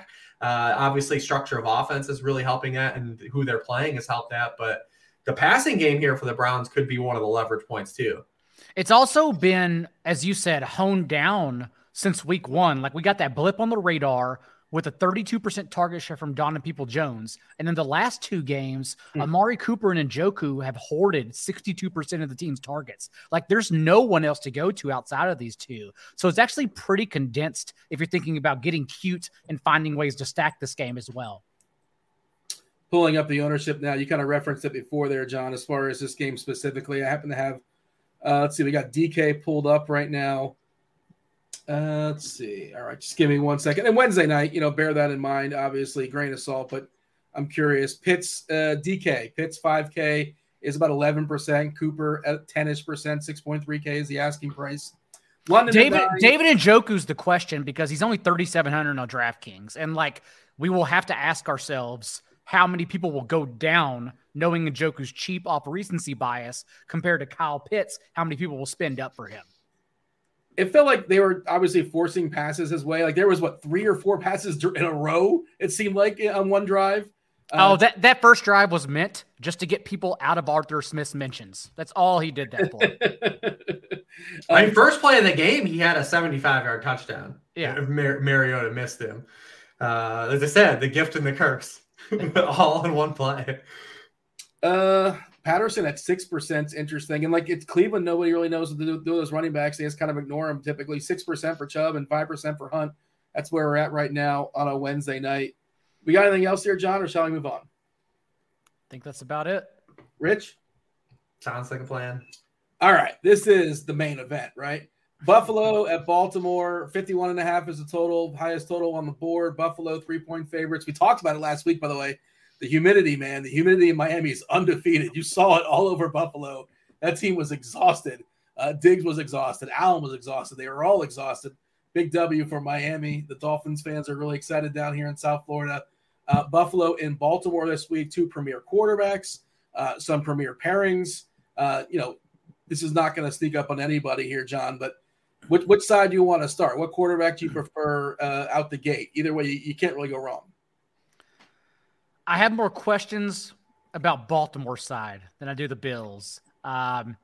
Uh, obviously, structure of offense is really helping that, and who they're playing has helped that. But the passing game here for the Browns could be one of the leverage points too. It's also been, as you said, honed down since week one. Like, we got that blip on the radar with a thirty-two percent target share from Donovan Peoples-Jones. And then the last two games, mm. Amari Cooper and Njoku have hoarded sixty-two percent of the team's targets. Like, there's no one else to go to outside of these two. So it's actually pretty condensed if you're thinking about getting cute and finding ways to stack this game as well. Pulling up the ownership now, you kind of referenced it before there, John, as far as this game specifically. I happen to have, uh, let's see, we got D K pulled up right now. Uh, let's see. All right, just give me one second. And Wednesday night, you know, bear that in mind. Obviously, grain of salt, but I'm curious. Pitt's uh, D K, Pitt's five K is about eleven percent. Cooper at ten-ish percent, six point three K is the asking price. London David David Njoku's the question because he's only thirty-seven hundred on DraftKings, and like we will have to ask ourselves how many people will go down knowing Njoku's cheap off recency bias compared to Kyle Pitts. How many people will spend up for him? It felt like they were obviously forcing passes his way. Like there was what three or four passes in a row. It seemed like on one drive. Uh, oh, that, that first drive was meant just to get people out of Arthur Smith's mentions. That's all he did that for. I mean, first play of the game, he had a seventy-five yard touchdown. Yeah, Mar- Mariota missed him. Uh, as I said, the gift and the curse, all in one play. Uh. Patterson at six percent is interesting. And like it's Cleveland, nobody really knows what to do with those running backs. They just kind of ignore them typically. six percent for Chubb and five percent for Hunt. That's where we're at right now on a Wednesday night. We got anything else here, John, or shall we move on? I think that's about it. Rich? Sounds like a plan. All right. This is the main event, right? Buffalo at Baltimore, fifty-one and a half is the total, highest total on the board. Buffalo, three-point favorites. We talked about it last week, by the way. The humidity, man, the humidity in Miami is undefeated. You saw it all over Buffalo. That team was exhausted. Uh, Diggs was exhausted. Allen was exhausted. They were all exhausted. Big W for Miami. The Dolphins fans are really excited down here in South Florida. Uh, Buffalo in Baltimore this week, two premier quarterbacks, uh, some premier pairings. Uh, you know, this is not going to sneak up on anybody here, John, but which, which side do you want to start? What quarterback do you prefer uh, out the gate? Either way, you, you can't really go wrong. I have more questions about Baltimore side than I do the Bills. Um,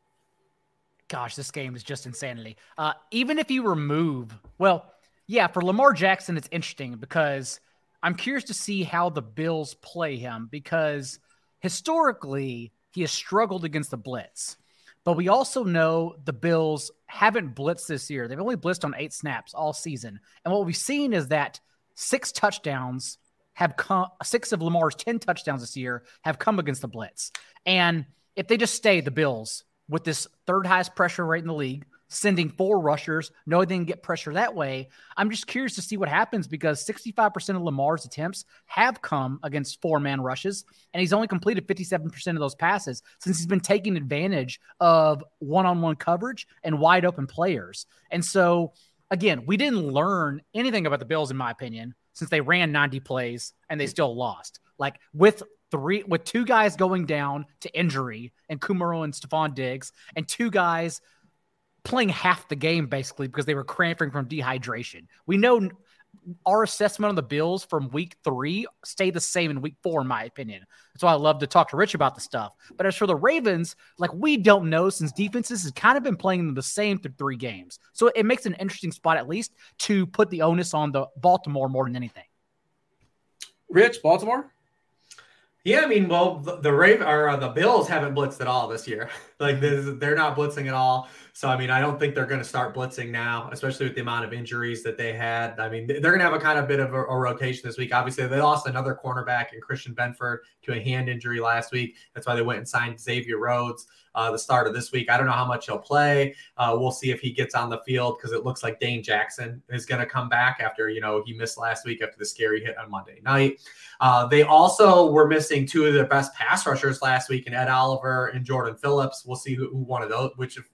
gosh, this game is just insanity. Uh, even if you remove, well, yeah, for Lamar Jackson, it's interesting because I'm curious to see how the Bills play him because historically he has struggled against the blitz. But we also know the Bills haven't blitzed this year. They've only blitzed on eight snaps all season. And what we've seen is that six touchdowns have come, six of Lamar's ten touchdowns this year have come against the blitz. And if they just stay, the Bills, with this third highest pressure rate in the league, sending four rushers, knowing they can get pressure that way, I'm just curious to see what happens because sixty-five percent of Lamar's attempts have come against four-man rushes, and he's only completed fifty-seven percent of those passes since he's been taking advantage of one-on-one coverage and wide-open players. And so, again, we didn't learn anything about the Bills, in my opinion, since they ran ninety plays and they still lost. Like with three, with two guys going down to injury and Kumaro and Stephon Diggs and two guys playing half the game basically because they were cramping from dehydration. We know our assessment on the Bills from week three stayed the same in week four, in my opinion. That's why I love to talk to Rich about the stuff. But as for the Ravens, like we don't know since defenses has kind of been playing the same through three games. So it makes an interesting spot at least to put the onus on the Baltimore more than anything. Rich, Baltimore? Yeah, I mean, well, the, the Raven or uh, the Bills haven't blitzed at all this year. Like this, they're not blitzing at all. So I mean, I don't think they're going to start blitzing now, especially with the amount of injuries that they had. I mean, they're going to have a kind of bit of a, a rotation this week. Obviously, they lost another cornerback in Christian Benford to a hand injury last week. That's why they went and signed Xavier Rhodes uh, the start of this week. I don't know how much he'll play. Uh, we'll see if he gets on the field because it looks like Dane Jackson is going to come back after, you know, he missed last week after the scary hit on Monday night. Uh, they also were missing two of their best pass rushers last week in Ed Oliver and Jordan Phillips. We'll see who, who one of those, which which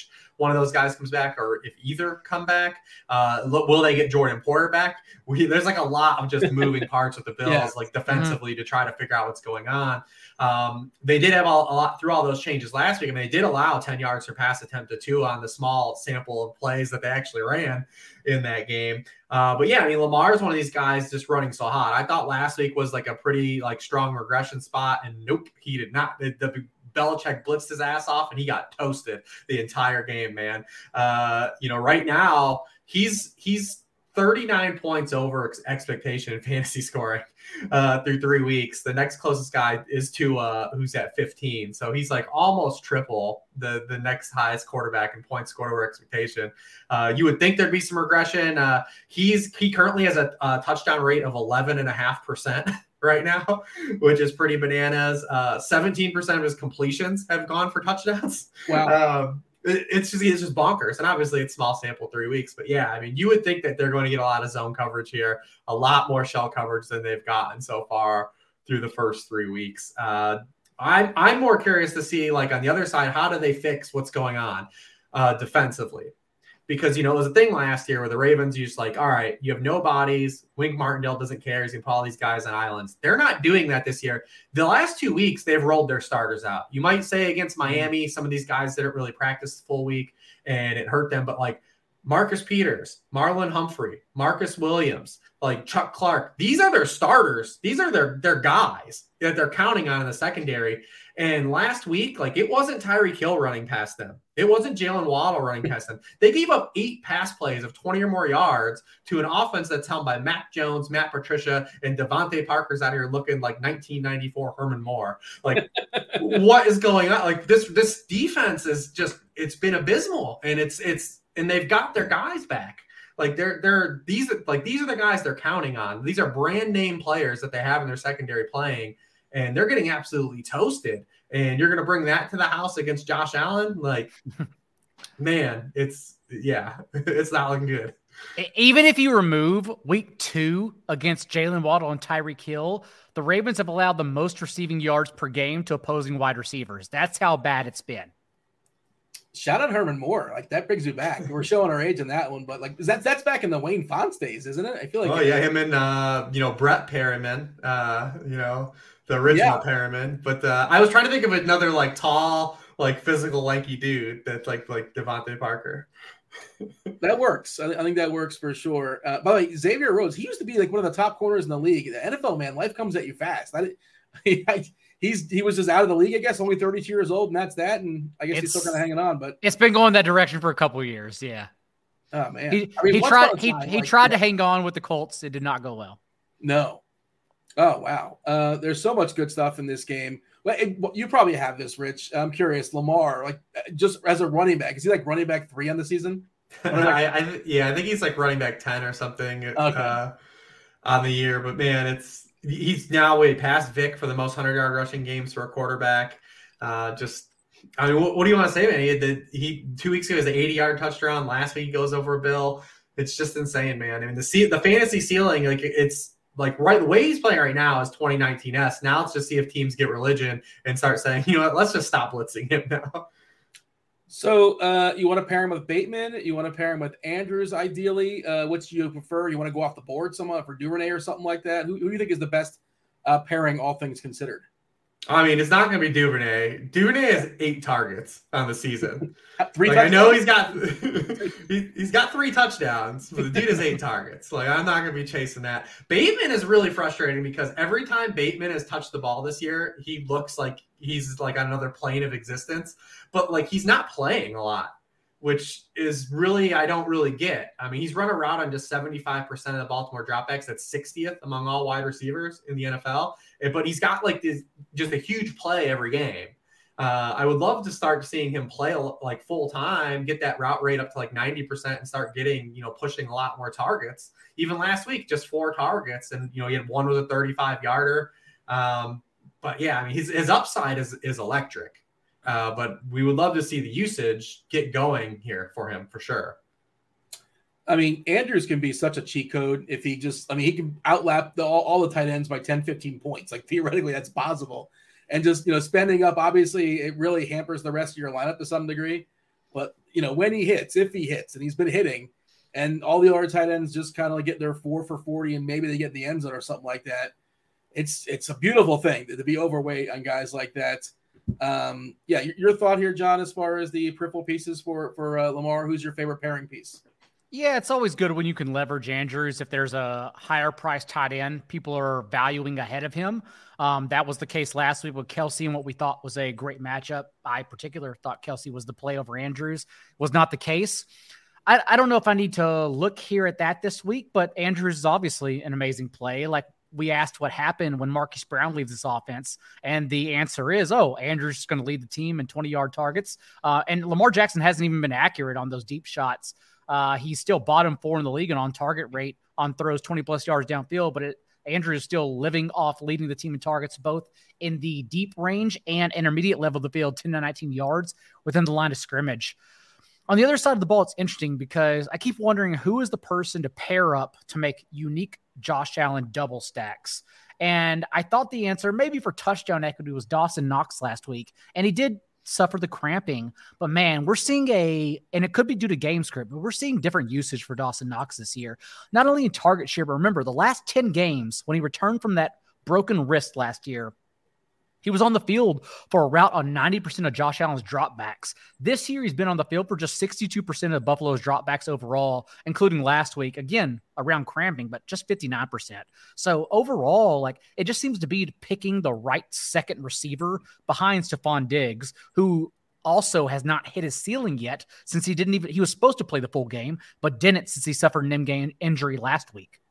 which one of those guys comes back or if either come back. Uh, will they get Jordan Porter back? We, there's like a lot of just moving parts with the Bills, yeah. like defensively mm-hmm. to try to figure out what's going on. Um, they did have all, a lot through all those changes last week. I mean, they did allow ten yards per pass attempt to two on the small sample of plays that they actually ran in that game. Uh, but yeah, I mean, Lamar is one of these guys just running so hot. I thought last week was like a pretty like strong regression spot, and nope, he did not. The, the Belichick blitzed his ass off, and he got toasted the entire game, man. Uh, you know, right now he's he's thirty-nine points over ex- expectation in fantasy scoring uh, through three weeks. The next closest guy is Tua, who's at fifteen. So he's like almost triple the, the next highest quarterback in points scored over expectation. Uh, you would think there'd be some regression. Uh, he's he currently has a, a touchdown rate of eleven and a half percent right now, which is pretty bananas. Uh, seventeen percent of his completions have gone for touchdowns. Wow. Um, It's just it's just bonkers, and obviously it's small sample three weeks. But yeah, I mean, you would think that they're going to get a lot of zone coverage here, a lot more shell coverage than they've gotten so far through the first three weeks. Uh, I'm I'm more curious to see, like on the other side, how do they fix what's going on uh, defensively? Because, you know, it was a thing last year where the Ravens used like, all right, you have no bodies. Wink Martindale doesn't care. He's going to put all these guys on islands. They're not doing that this year. The last two weeks, they've rolled their starters out. You might say against Miami, some of these guys didn't really practice the full week and it hurt them. But like Marcus Peters, Marlon Humphrey, Marcus Williams, like Chuck Clark, these are their starters. These are their, their guys that they're counting on in the secondary. And last week, like it wasn't Tyreek Hill running past them. It wasn't Jalen Waddle running past them. They gave up eight pass plays of twenty or more yards to an offense that's held by Mac Jones, Matt Patricia, and Devontae Parker's out here looking like nineteen ninety-four Herman Moore. Like, what is going on? Like this, this defense is just, it's been abysmal, and it's, it's, and they've got their guys back. Like they're, they're, these are like, these are the guys they're counting on. These are brand name players that they have in their secondary playing, and they're getting absolutely toasted. And you're going to bring that to the house against Josh Allen? Like, man, it's, yeah, it's not looking good. Even if you remove week two against Jalen Waddle and Tyreek Hill, the Ravens have allowed the most receiving yards per game to opposing wide receivers. That's how bad it's been. Shout out Herman Moore. Like, that brings you back. We're showing our age on that one, but like, that's, that's back in the Wayne Fontes days, isn't it? I feel like. Oh, yeah, him and, uh, you know, Brett Perriman, uh, you know, the original yeah. Perriman. But uh, I was trying to think of another like tall, like physical, lanky dude that's like like Devontae Parker. That works. I, I think that works for sure. Uh, by the way, Xavier Rhodes, he used to be like one of the top corners in the league. The N F L, man, life comes at you fast. I, I, he's he was just out of the league, I guess, only thirty-two years old, and that's that. And I guess it's, he's still kind of hanging on. But it's been going that direction for a couple of years. Yeah. Oh man, he, I mean, he tried. He time, he like, tried yeah. to hang on with the Colts. It did not go well. No. Oh, wow. Uh, there's so much good stuff in this game. Well, it, you probably have this, Rich. I'm curious. Lamar, like just as a running back, is he like running back three on the season? I, I, yeah, I think he's like running back ten or something okay. uh, on the year. But man, it's he's now way past Vic for the most hundred-yard rushing games for a quarterback. Uh, just, I mean, what, what do you want to say, man? He, had the, he two weeks ago has an eighty-yard touchdown. Last week he goes over a bill. It's just insane, man. I mean, the the fantasy ceiling, like it's. Like right, the way he's playing right now is twenty nineteen S. Now let's just see if teams get religion and start saying, you know what, let's just stop blitzing him now. So uh, you want to pair him with Bateman? You want to pair him with Andrews, ideally? Uh, which do you prefer? You want to go off the board someone for Duvernay or something like that? Who, who do you think is the best uh, pairing, all things considered? I mean, it's not going to be Duvernay. Duvernay has eight targets on the season. three like, I know he's got he, he's got three touchdowns, but the dude has eight targets. Like, I'm not going to be chasing that. Bateman is really frustrating because every time Bateman has touched the ball this year, he looks like he's like on another plane of existence. But like he's not playing a lot, which is really I don't really get. I mean, he's run a route on just seventy-five percent of the Baltimore dropbacks. That's sixtieth among all wide receivers in the N F L. But he's got like this just a huge play every game. Uh, I would love to start seeing him play like full time, get that route rate up to like ninety percent and start getting, you know, pushing a lot more targets. Even last week, just four targets. And, you know, he had one was a thirty-five yarder. Um, but yeah, I mean, his, his upside is, is electric. Uh, but we would love to see the usage get going here for him for sure. I mean, Andrews can be such a cheat code if he just, I mean, he can outlap the, all, all the tight ends by ten, fifteen points. Like theoretically that's possible. And just, you know, spending up, obviously it really hampers the rest of your lineup to some degree, but you know, when he hits, if he hits, and he's been hitting, and all the other tight ends just kind of like get their four for forty, and maybe they get the end zone or something like that. It's it's a beautiful thing to be overweight on guys like that. Um, yeah, your, your thought here, John, as far as the peripheral pieces for for uh, Lamar. Who's your favorite pairing piece? Yeah, it's always good when you can leverage Andrews. If there's a higher price tight end, people are valuing ahead of him. Um, that was the case last week with Kelsey and what we thought was a great matchup. I particular thought Kelsey was the play over Andrews. Was not the case. I, I don't know if I need to look here at that this week, but Andrews is obviously an amazing play. Like we asked what happened when Marquise Brown leaves this offense, and the answer is, oh, Andrews is going to lead the team in twenty-yard targets. Uh, and Lamar Jackson hasn't even been accurate on those deep shots. Uh, he's still bottom four in the league and on target rate on throws twenty plus yards downfield, but it, Andrews is still living off leading the team in targets, both in the deep range and intermediate level of the field, ten to nineteen yards within the line of scrimmage. On the other side of the ball, it's interesting because I keep wondering who is the person to pair up to make unique Josh Allen double stacks. And I thought the answer maybe for touchdown equity was Dawson Knox last week. And he did suffer the cramping, but man, we're seeing a, and it could be due to game script, but we're seeing different usage for Dawson Knox this year, not only in target share, but remember the last ten games when he returned from that broken wrist last year, he was on the field for a route on ninety percent of Josh Allen's dropbacks. This year, he's been on the field for just sixty-two percent of Buffalo's dropbacks overall, including last week, again, around cramping, but just fifty-nine percent. So overall, like it just seems to be picking the right second receiver behind Stephon Diggs, who also has not hit his ceiling yet since he didn't even, he was supposed to play the full game, but didn't since he suffered an in-game injury last week.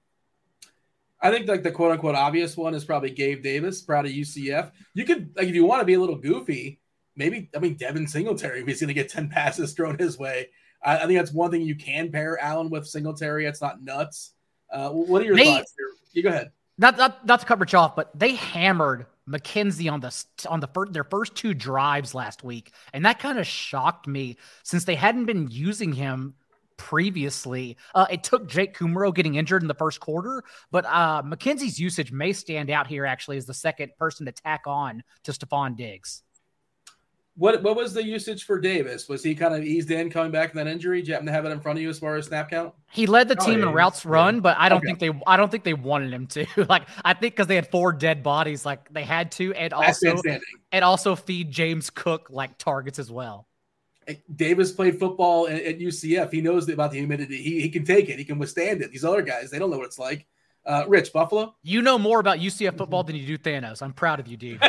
I think like the quote unquote obvious one is probably Gabe Davis, proud of U C F. You could, like, if you want to be a little goofy, maybe, I mean, Devin Singletary, if he's going to get ten passes thrown his way. I, I think that's one thing you can pair Allen with Singletary. It's not nuts. Uh, what are your they, thoughts here? You go ahead. Not, not, not to cut Rich off, but they hammered McKenzie on the on the first, their first two drives last week, and that kind of shocked me since they hadn't been using him previously. Uh, it took Jake Kumaro getting injured in the first quarter, but uh, McKenzie's usage may stand out here actually as the second person to tack on to Stephon Diggs. What what was the usage for Davis? Was he kind of eased in coming back from that injury? Do you happen to have it in front of you as far as snap count? He led the Oh, team yeah, in routes run, yeah. but I don't Okay. think they I don't think they wanted him to. Like I think because they had four dead bodies, like they had to, and Last man also standing. and also feed James Cook like targets as well. Davis played football at, at U C F. He knows about the humidity. He, he can take it. He can withstand it. These other guys, they don't know what it's like. Uh, Rich, Buffalo? You know more about U C F football than you do Thanos. I'm proud of you, dude.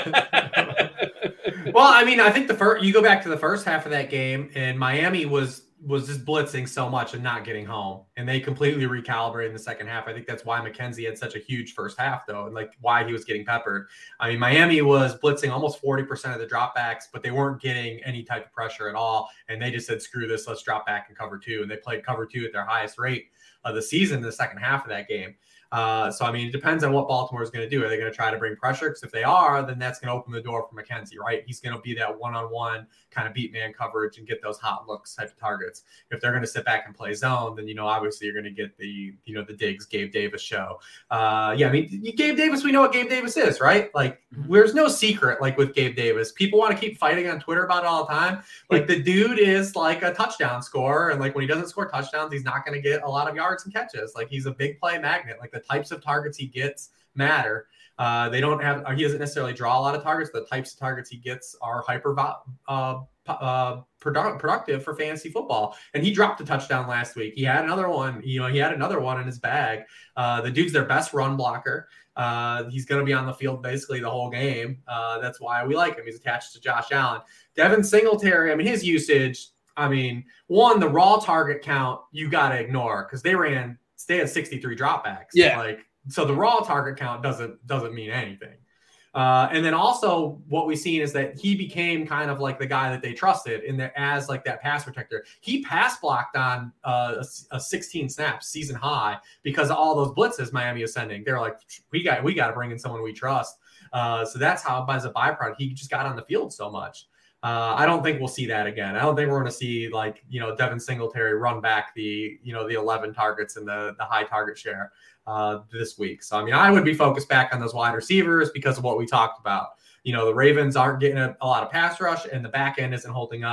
Well, I mean, I think the first, you go back to the first half of that game, and Miami was was just blitzing so much and not getting home, and they completely recalibrated in the second half. I think that's why McKenzie had such a huge first half, though, and like why he was getting peppered. I mean, Miami was blitzing almost forty percent of the dropbacks, but they weren't getting any type of pressure at all, and they just said, "Screw this, let's drop back and cover two," and they played cover two at their highest rate of the season in the second half of that game. Uh, so, I mean, it depends on what Baltimore is going to do. Are they going to try to bring pressure? Because if they are, then that's going to open the door for McKenzie, right? He's going to be that one-on-one kind of beat man coverage and get those hot looks type of targets. If they're going to sit back and play zone, then, you know, obviously you're going to get the, you know, the Diggs, Gabe Davis show. Uh, yeah, I mean, Gabe Davis, we know what Gabe Davis is, right? Like, there's no secret, like with Gabe Davis. People want to keep fighting on Twitter about it all the time. Like, the dude is like a touchdown scorer, and like when he doesn't score touchdowns, he's not going to get a lot of yards and catches. Like, he's a big play magnet. Like, the types of targets he gets matter. Uh, they don't have, he doesn't necessarily draw a lot of targets. The types of targets he gets are hyper uh, uh, produ- productive for fantasy football. And he dropped a touchdown last week. He had another one, you know, he had another one in his bag. Uh, the dude's their best run blocker. Uh, he's going to be on the field basically the whole game. Uh, that's why we like him. He's attached to Josh Allen. Devin Singletary, I mean, his usage, I mean, one, the raw target count, you got to ignore because they ran, they had sixty-three dropbacks. Yeah. Like, so the raw target count doesn't doesn't mean anything. Uh, and then also what we've seen is that he became kind of like the guy that they trusted in there as like that pass protector. He pass blocked on uh, a, a sixteen snaps season high because of all those blitzes Miami is sending. They're like, we got we got to bring in someone we trust. Uh, so that's how, as a byproduct, he just got on the field so much. Uh, I don't think we'll see that again. I don't think we're going to see like, you know, Devin Singletary run back the, you know, the eleven targets and the, the high target share uh, this week. So, I mean, I would be focused back on those wide receivers because of what we talked about. You know, the Ravens aren't getting a, a lot of pass rush and the back end isn't holding up.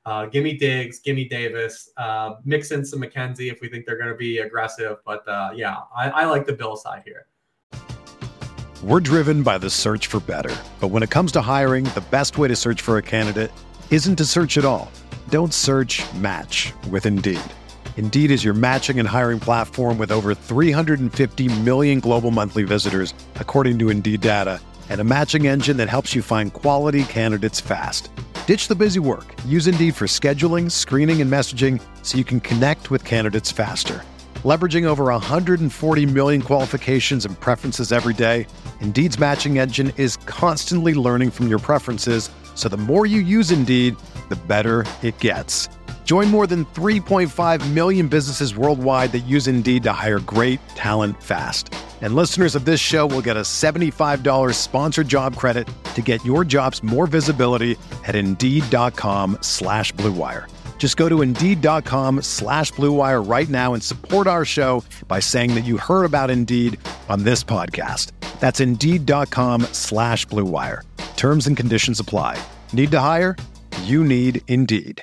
Uh, give me Diggs, give me Davis, uh, mix in some McKenzie if we think they're going to be aggressive. But uh, yeah, I, I like the Bill side here. We're driven by the search for better. But when it comes to hiring, the best way to search for a candidate isn't to search at all. Don't search, match with Indeed. Indeed is your matching and hiring platform with over three hundred fifty million global monthly visitors, according to Indeed data, and a matching engine that helps you find quality candidates fast. Ditch the busy work. Use Indeed for scheduling, screening, and messaging so you can connect with candidates faster. Leveraging over one hundred forty million qualifications and preferences every day, Indeed's matching engine is constantly learning from your preferences, so the more you use Indeed, the better it gets. Join more than three point five million businesses worldwide that use Indeed to hire great talent fast. And listeners of this show will get a seventy-five dollars sponsored job credit to get your jobs more visibility at Indeed.com slash Blue Wire. Just go to Indeed.com slash Blue Wire right now and support our show by saying that you heard about Indeed on this podcast. That's Indeed.com slash Blue Wire. Terms and conditions apply. Need to hire? You need Indeed.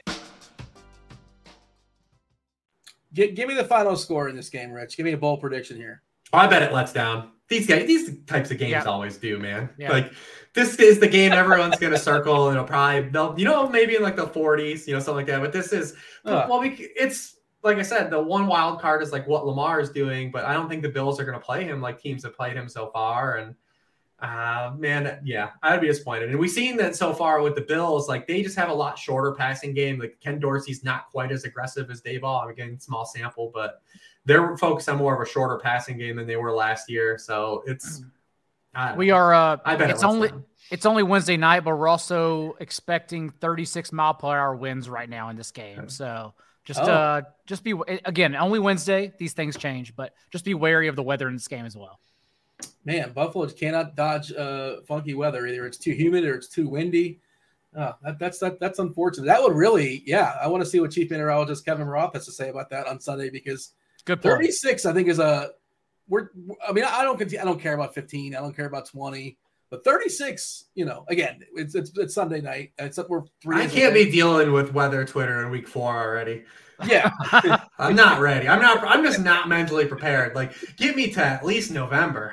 Give, give me the final score in this game, Rich. Give me a bold prediction here. Oh, I bet it lets down. These guys, these types of games yeah. always do, man. Yeah. Like this is the game everyone's going to circle, and it'll probably, they'll, you know, maybe in like the forties, you know, something like that. But this is, uh. well, we, it's like I said, the one wild card is like what Lamar is doing, but I don't think the Bills are going to play him like teams have played him so far. And uh, man, yeah, I'd be disappointed. And we've seen that so far with the Bills, like they just have a lot shorter passing game. Like Ken Dorsey's not quite as aggressive as Daboll. I'm getting small sample, but they're focused on more of a shorter passing game than they were last year. So it's, we are, uh, I bet it's it only, down. it's only Wednesday night, but we're also expecting thirty-six mile per hour winds right now in this game. So just, oh. uh, just be, again, only Wednesday, these things change, but just be wary of the weather in this game as well. Man, Buffalo cannot dodge uh, funky weather. Either it's too humid or it's too windy. Oh, that, that's that, that's unfortunate. That would really, yeah. I want to see what Chief Meteorologist Kevin Roth has to say about that on Sunday, because good point. thirty-six, I think, is a. We're. I mean, I don't. I don't care about fifteen. I don't care about twenty. But thirty-six, you know, again, it's it's, it's Sunday night. It's we're three. I can't be dealing with weather Twitter in week four already. Yeah, I'm not ready. I'm not. I'm just not mentally prepared. Like, give me to at least November.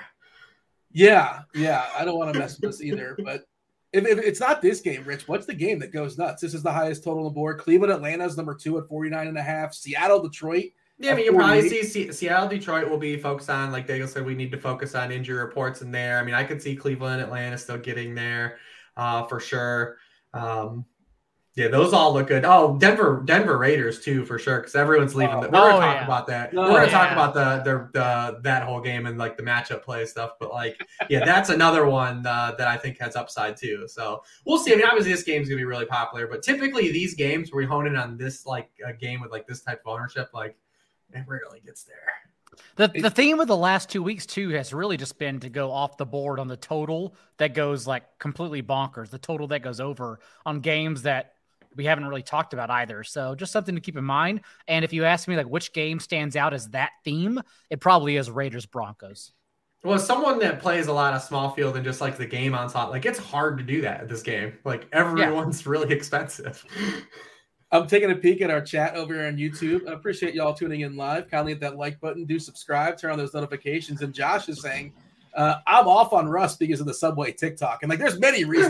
Yeah, yeah. I don't want to mess with this either. But if, if it's not this game, Rich, what's the game that goes nuts? This is the highest total on the board. Cleveland, Atlanta's number two at forty-nine and a half. Seattle, Detroit. Yeah, I mean, you probably see C- Seattle, Detroit will be focused on, like Daigle said, we need to focus on injury reports in there. I mean, I could see Cleveland, Atlanta still getting there uh, for sure. Um, yeah, those all look good. Oh, Denver, Denver Raiders too, for sure, because everyone's leaving. Oh, the, we're gonna oh, talk yeah. about that. Oh, we're gonna yeah. talk about the, the the that whole game and like the matchup play stuff. But like, yeah, that's another one uh, that I think has upside too. So we'll see. I mean, obviously this game's gonna be really popular, but typically these games where we hone in on this like a game with like this type of ownership, like it rarely gets there. The the theme of the last two weeks too has really just been to go off the board on the total that goes like completely bonkers. The total that goes over on games that we haven't really talked about either. So just something to keep in mind. And if you ask me like which game stands out as that theme, it probably is Raiders Broncos. Well, as someone that plays a lot of small field and just like the game on top, like it's hard to do that at this game. Like everyone's yeah. really expensive. I'm taking a peek at our chat over here on YouTube. I appreciate y'all tuning in live. Kindly hit that like button, do subscribe, turn on those notifications. And Josh is saying, uh, I'm off on Russ because of the Subway TikTok. And like, there's many reasons.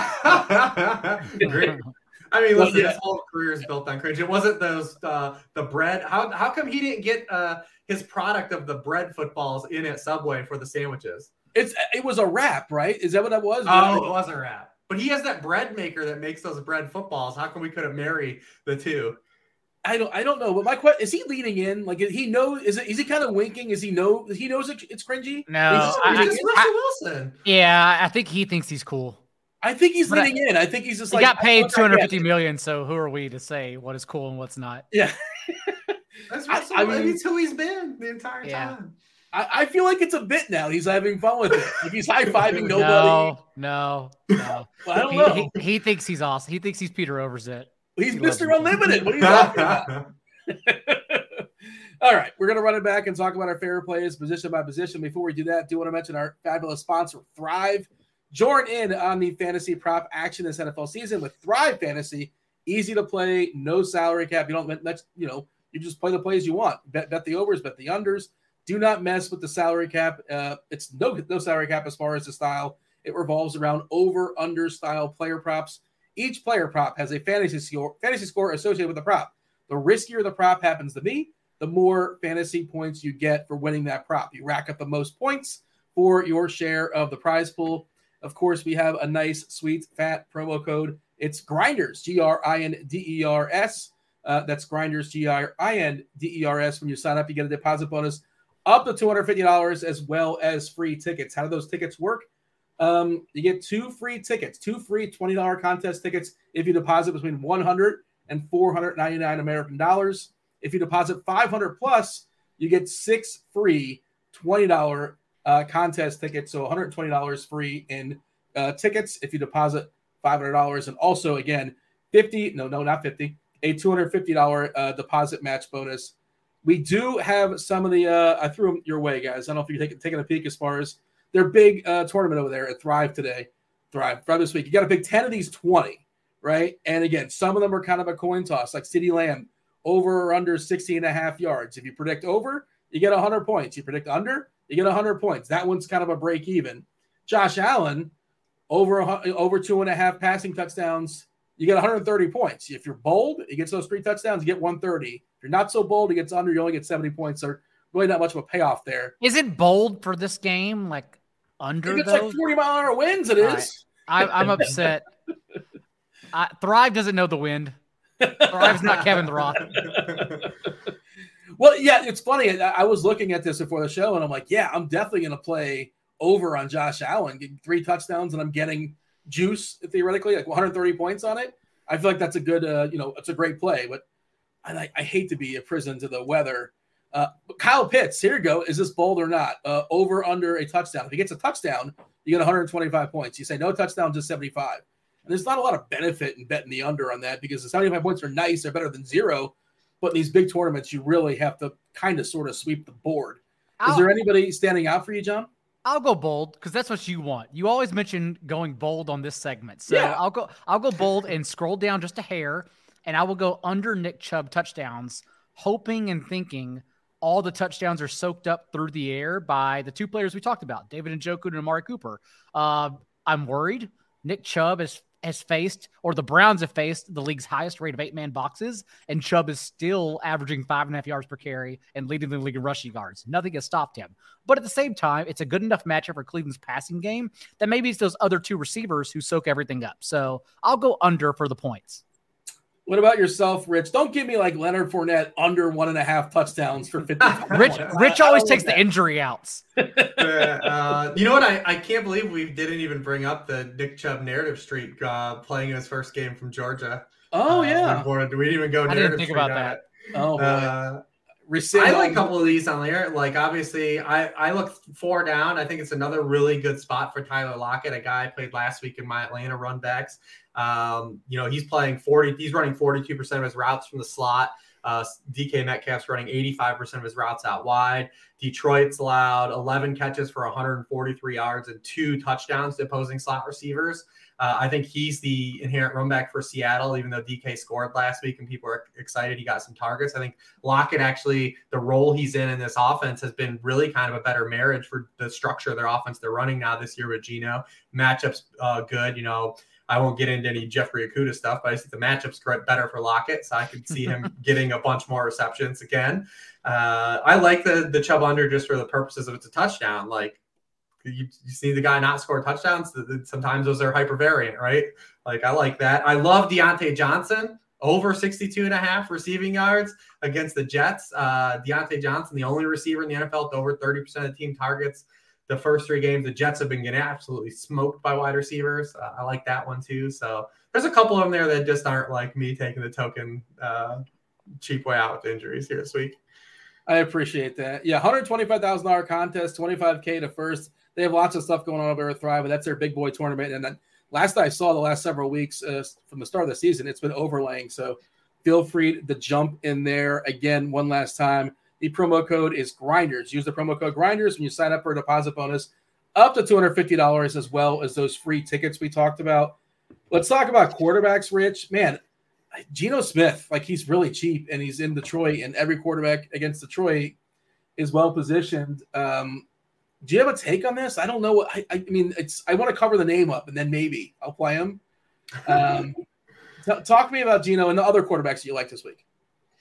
Great. I mean, listen, yeah. his whole career is built on cringe. It wasn't those uh, the bread. How how come he didn't get uh, his product of the bread footballs in at Subway for the sandwiches? It's it was a wrap, right? Is that what that was? Oh, it was a wrap. But he has that bread maker that makes those bread footballs. How come we couldn't marry the two? I don't I don't know. But my question is: he leaning in? Like he know? Is it? Is he kind of winking? Is he know? He knows it, it's cringy. No, he's just, I, he's just I, Russell I, Wilson. Yeah, I think he thinks he's cool. I think he's But leaning I, in. I think he's just he like got paid two hundred fifty million. So who are we to say what is cool and what's not? Yeah, that's Russell. I, I mean, mean, it's who he's been the entire yeah. time. I, I feel like it's a bit now. He's having fun with it. Like he's high fiving nobody. No, no, no. Well, I don't he, know. He, he thinks he's awesome. He thinks he's Peter Overzet. He's He Mister loves him. Unlimited. What are you talking about? All right, we're going to run it back and talk about our favorite plays position by position. Before we do that, I do want to mention our fabulous sponsor, Thrive. Join in on the fantasy prop action this N F L season with Thrive Fantasy. Easy to play, no salary cap. You don't, that's, you know, you just play the plays you want. Bet, bet the overs, bet the unders. Do not mess with the salary cap. Uh, it's no, no salary cap as far as the style. It revolves around over under style player props. Each player prop has a fantasy score, fantasy score associated with the prop. The riskier the prop happens to be, the more fantasy points you get for winning that prop. You rack up the most points for your share of the prize pool. Of course, we have a nice, sweet, fat promo code. It's Grinders, G R I N D E R S. Uh, that's Grinders, G R I N D E R S. When you sign up, you get a deposit bonus up to two hundred fifty dollars as well as free tickets. How do those tickets work? Um, you get two free tickets, two free twenty dollars contest tickets if you deposit between one hundred and four hundred ninety-nine American dollars. If you deposit five hundred plus, you get six free twenty dollars uh, contest tickets. So one hundred twenty dollars free in uh, tickets if you deposit five hundred dollars. And also, again, fifty, no, no, not fifty, a two hundred fifty dollars uh, deposit match bonus. We do have some of the, uh, I threw them your way, guys. I don't know if you're taking, taking a peek as far as their big uh, tournament over there at Thrive today. Thrive, Thrive this week. You got to pick ten of these twenty, right? And again, some of them are kind of a coin toss, like CeeDee Lamb, over or under sixty and a half yards. If you predict over, you get one hundred points. You predict under, you get one hundred points. That one's kind of a break even. Josh Allen, over, over two and a half passing touchdowns, you get one hundred thirty points. If you're bold, he gets those three touchdowns, you get one hundred thirty. If you're not so bold, he gets under, you only get seventy points. So really not much of a payoff there. Is it bold for this game? Like under if it's those? like forty mile an hour winds, it All is. right. I, I'm upset. I, Thrive doesn't know the wind. Thrive's not Kevin Roth. Well, yeah, it's funny. I, I was looking at this before the show, and I'm like, yeah, I'm definitely going to play over on Josh Allen, getting three touchdowns, and I'm getting juice, theoretically, like one hundred thirty points on it. I feel like that's a good, uh, you know, it's a great play, but I, I hate to be a prison to the weather. Uh, but Kyle Pitts, here you go. Is this bold or not? Uh, over, under a touchdown. If he gets a touchdown, you get one hundred twenty-five points. You say no touchdown, just seventy-five. And there's not a lot of benefit in betting the under on that because the seventy-five points are nice. They're better than zero. But in these big tournaments, you really have to kind of sort of sweep the board. Is I'll, there anybody standing out for you, John? I'll go bold because that's what you want. You always mention going bold on this segment. So Yeah. I'll go I'll go bold and scroll down just a hair, and I will go under Nick Chubb touchdowns, hoping and thinking all the touchdowns are soaked up through the air by the two players we talked about, David Njoku and Amari Cooper. Uh, I'm worried. Nick Chubb has has faced, or the Browns have faced, the league's highest rate of eight-man boxes, and Chubb is still averaging five and a half yards per carry and leading the league in rushing yards. Nothing has stopped him. But at the same time, it's a good enough matchup for Cleveland's passing game that maybe it's those other two receivers who soak everything up. So I'll go under for the points. What about yourself, Rich? Don't give me like Leonard Fournette under one and a half touchdowns for fifty. Rich Rich always takes the injury outs. uh, you know what? I, I can't believe we didn't even bring up the Nick Chubb narrative streak uh, playing his first game from Georgia. Oh, uh, yeah. We didn't even go I narrative didn't think streak about on that. it. Oh, boy. Uh, Rescind I like a on- couple of these on there. Like, obviously, I, I look four down. I think it's another really good spot for Tyler Lockett, a guy I played last week in my Atlanta run backs. Um, you know, he's playing forty. He's running forty-two percent of his routes from the slot. Uh, D K Metcalf's running eighty-five percent of his routes out wide. Detroit's allowed eleven catches for one hundred forty-three yards and two touchdowns to opposing slot receivers. Uh, I think he's the inherent run back for Seattle, even though D K scored last week and people are excited he got some targets. I think Lockett actually, the role he's in in this offense has been really kind of a better marriage for the structure of their offense they're running now this year with Geno. Matchups uh, good, you know. I won't get into any Jeffrey Okudah stuff, but I think the matchup's better for Lockett, so I could see him getting a bunch more receptions again. Uh, I like the the Chubb under just for the purposes of it's a touchdown. Like, you, you see the guy not score touchdowns, sometimes those are hypervariant, right? Like, I like that. I love Deontay Johnson, over sixty-two and a half receiving yards against the Jets. Uh, Deontay Johnson, the only receiver in the N F L with over thirty percent of team targets. The first three games, the Jets have been getting absolutely smoked by wide receivers. Uh, I like that one too. So there's a couple of them there that just aren't like me taking the token uh, cheap way out with injuries here this week. I appreciate that. Yeah, one hundred twenty-five thousand dollars contest, twenty-five K to first. They have lots of stuff going on over at Thrive, but that's their big boy tournament. And then last I saw the last several weeks uh, from the start of the season, it's been overlaying. So feel free to jump in there again one last time. The promo code is Grinders. Use the promo code Grinders when you sign up for a deposit bonus up to two hundred fifty dollars, as well as those free tickets we talked about. Let's talk about quarterbacks, Rich. Man, Geno Smith, like he's really cheap and he's in Detroit, and every quarterback against Detroit is well positioned. Um, do you have a take on this? I don't know. I, I mean, it's I want to cover the name up and then maybe I'll play him. Um, t- talk to me about Geno and the other quarterbacks that you like this week.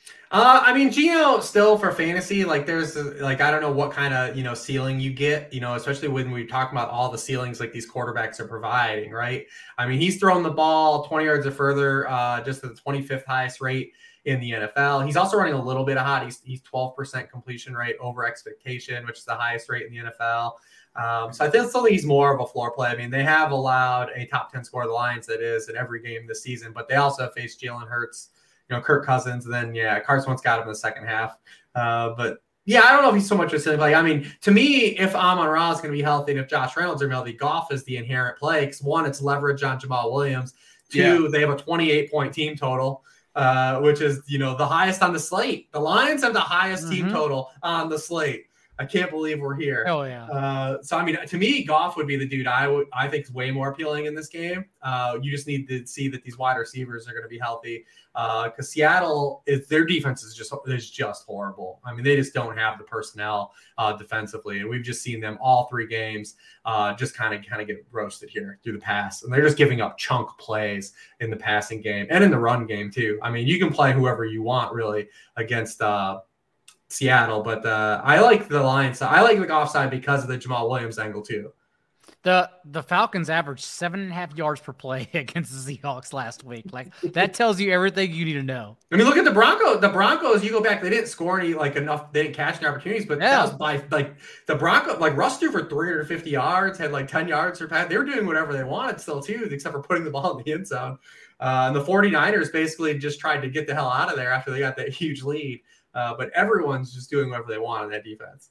Uh, I mean, Geno still for fantasy, like there's like, I don't know what kind of, you know, ceiling you get, you know, especially when we talk about all the ceilings like these quarterbacks are providing, right? I mean, he's thrown the ball twenty yards or further, uh, just at the twenty-fifth highest rate in the N F L. He's also running a little bit of hot. He's, he's twelve percent completion rate over expectation, which is the highest rate in the N F L. Um, so I think still he's more of a floor play. I mean, they have allowed a top ten score of the Lions that is in every game this season, but they also have faced Jalen Hurts, you know, Kirk Cousins, and then, yeah, Carson Wentz got him in the second half. Uh, but, yeah, I don't know if he's so much a silly play. I mean, to me, if Amon-Ra is going to be healthy and if Josh Reynolds are healthy, Goff is the inherent play. Because, one, it's leverage on Jamal Williams. Two, yeah. They have a twenty-eight point team total, uh, which is, you know, the highest on the slate. The Lions have the highest mm-hmm. team total on the slate. I can't believe we're here. Oh yeah. Uh, so I mean, to me, Goff would be the dude I would I think is way more appealing in this game. Uh, you just need to see that these wide receivers are going to be healthy. Because uh, Seattle, is their defense is just is just horrible. I mean, they just don't have the personnel uh, defensively, and we've just seen them all three games uh, just kind of kind of get roasted here through the pass, and they're just giving up chunk plays in the passing game and in the run game too. I mean, you can play whoever you want really against Uh, Seattle, but uh, I like the Lions. I like the Goff side because of the Jamal Williams angle too. The the Falcons averaged seven and a half yards per play against the Seahawks last week. Like that tells you everything you need to know. I mean, look at the Broncos. The Broncos, you go back, they didn't score any like enough. They didn't catch any opportunities, but yeah. that was by like the Broncos. Like Russ threw for three hundred fifty yards, had like ten yards per pass. They were doing whatever they wanted still too, except for putting the ball in the end zone. Uh, and the 49ers basically just tried to get the hell out of there after they got that huge lead. Uh, but everyone's just doing whatever they want on that defense.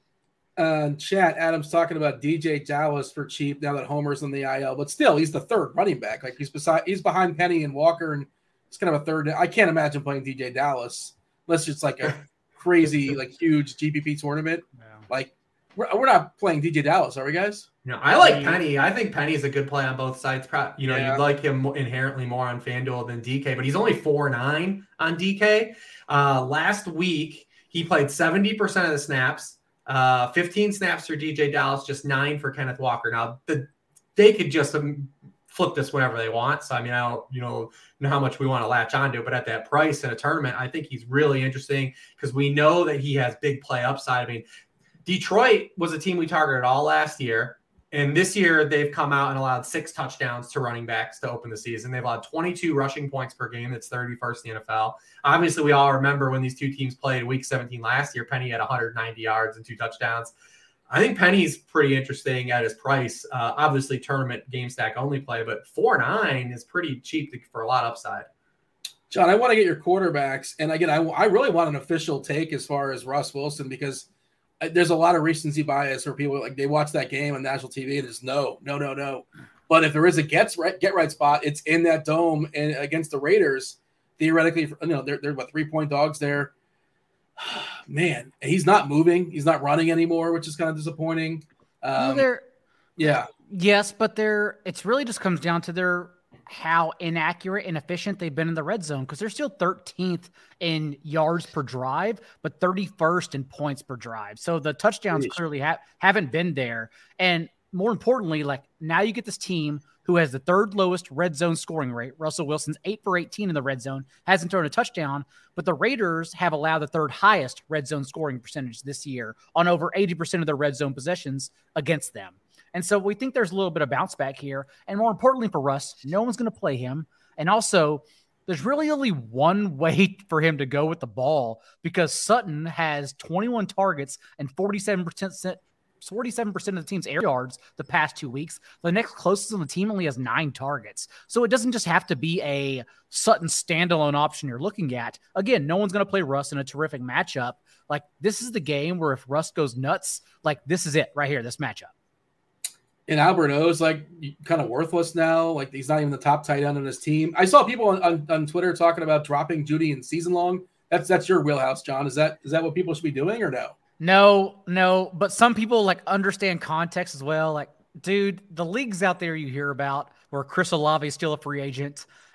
Uh, chat, Adam's talking about D J Dallas for cheap now that Homer's on the I L, but still, he's the third running back. Like he's beside, he's behind Penny and Walker, and it's kind of a third. I can't imagine playing D J Dallas unless it's like a crazy, like huge G P P tournament. Yeah. Like we're, we're not playing D J Dallas, are we, guys? No, I like Penny. I think Penny is a good play on both sides. You know, yeah. You'd like him inherently more on FanDuel than D K, but he's only four nine on D K. Uh, last week, he played seventy percent of the snaps, uh, fifteen snaps for D J Dallas, just nine for Kenneth Walker. Now, the, they could just um, flip this whenever they want. So, I mean, I don't you know, know how much we want to latch onto, but at that price in a tournament, I think he's really interesting because we know that he has big play upside. I mean, Detroit was a team we targeted all last year. And this year, they've come out and allowed six touchdowns to running backs to open the season. They've allowed twenty-two rushing points per game. That's thirty-first in the N F L. Obviously, we all remember when these two teams played week seventeen last year. Penny had one hundred ninety yards and two touchdowns. I think Penny's pretty interesting at his price. Uh, obviously, tournament game stack only play, but four nine is pretty cheap for a lot of upside. John, I want to get your quarterbacks. And again, I, I really want an official take as far as Russ Wilson because – there's a lot of recency bias where people like they watch that game on national T V and just no, no, no, no. But if there is a gets right, get right spot, it's in that dome and against the Raiders. Theoretically, you know, they're they're what three point dogs there. Man, he's not moving. He's not running anymore, which is kind of disappointing. Um, well, they're yeah, yes, but they're. It's really just comes down to their how inaccurate and efficient they've been in the red zone because they're still thirteenth in yards per drive, but thirty-first in points per drive. So the touchdowns Jeez. clearly ha- haven't been there. And more importantly, like now you get this team who has the third lowest red zone scoring rate. Russell Wilson's eight for eighteen in the red zone, hasn't thrown a touchdown, but the Raiders have allowed the third highest red zone scoring percentage this year on over eighty percent of their red zone possessions against them. And so we think there's a little bit of bounce back here. And more importantly for Russ, no one's going to play him. And also, there's really only one way for him to go with the ball because Sutton has twenty-one targets and forty-seven percent forty-seven percent of the team's air yards the past two weeks. The next closest on the team only has nine targets. So it doesn't just have to be a Sutton standalone option you're looking at. Again, no one's going to play Russ in a terrific matchup. Like, this is the game where if Russ goes nuts, like, this is it right here, this matchup. And Albert O's like kind of worthless now. Like he's not even the top tight end on his team. I saw people on, on, on Twitter talking about dropping Judy in season long. That's that's your wheelhouse, John. Is that is that what people should be doing or no? No, no. But some people like understand context as well. Like, dude, the leagues out there you hear about where Chris Olave is still a free agent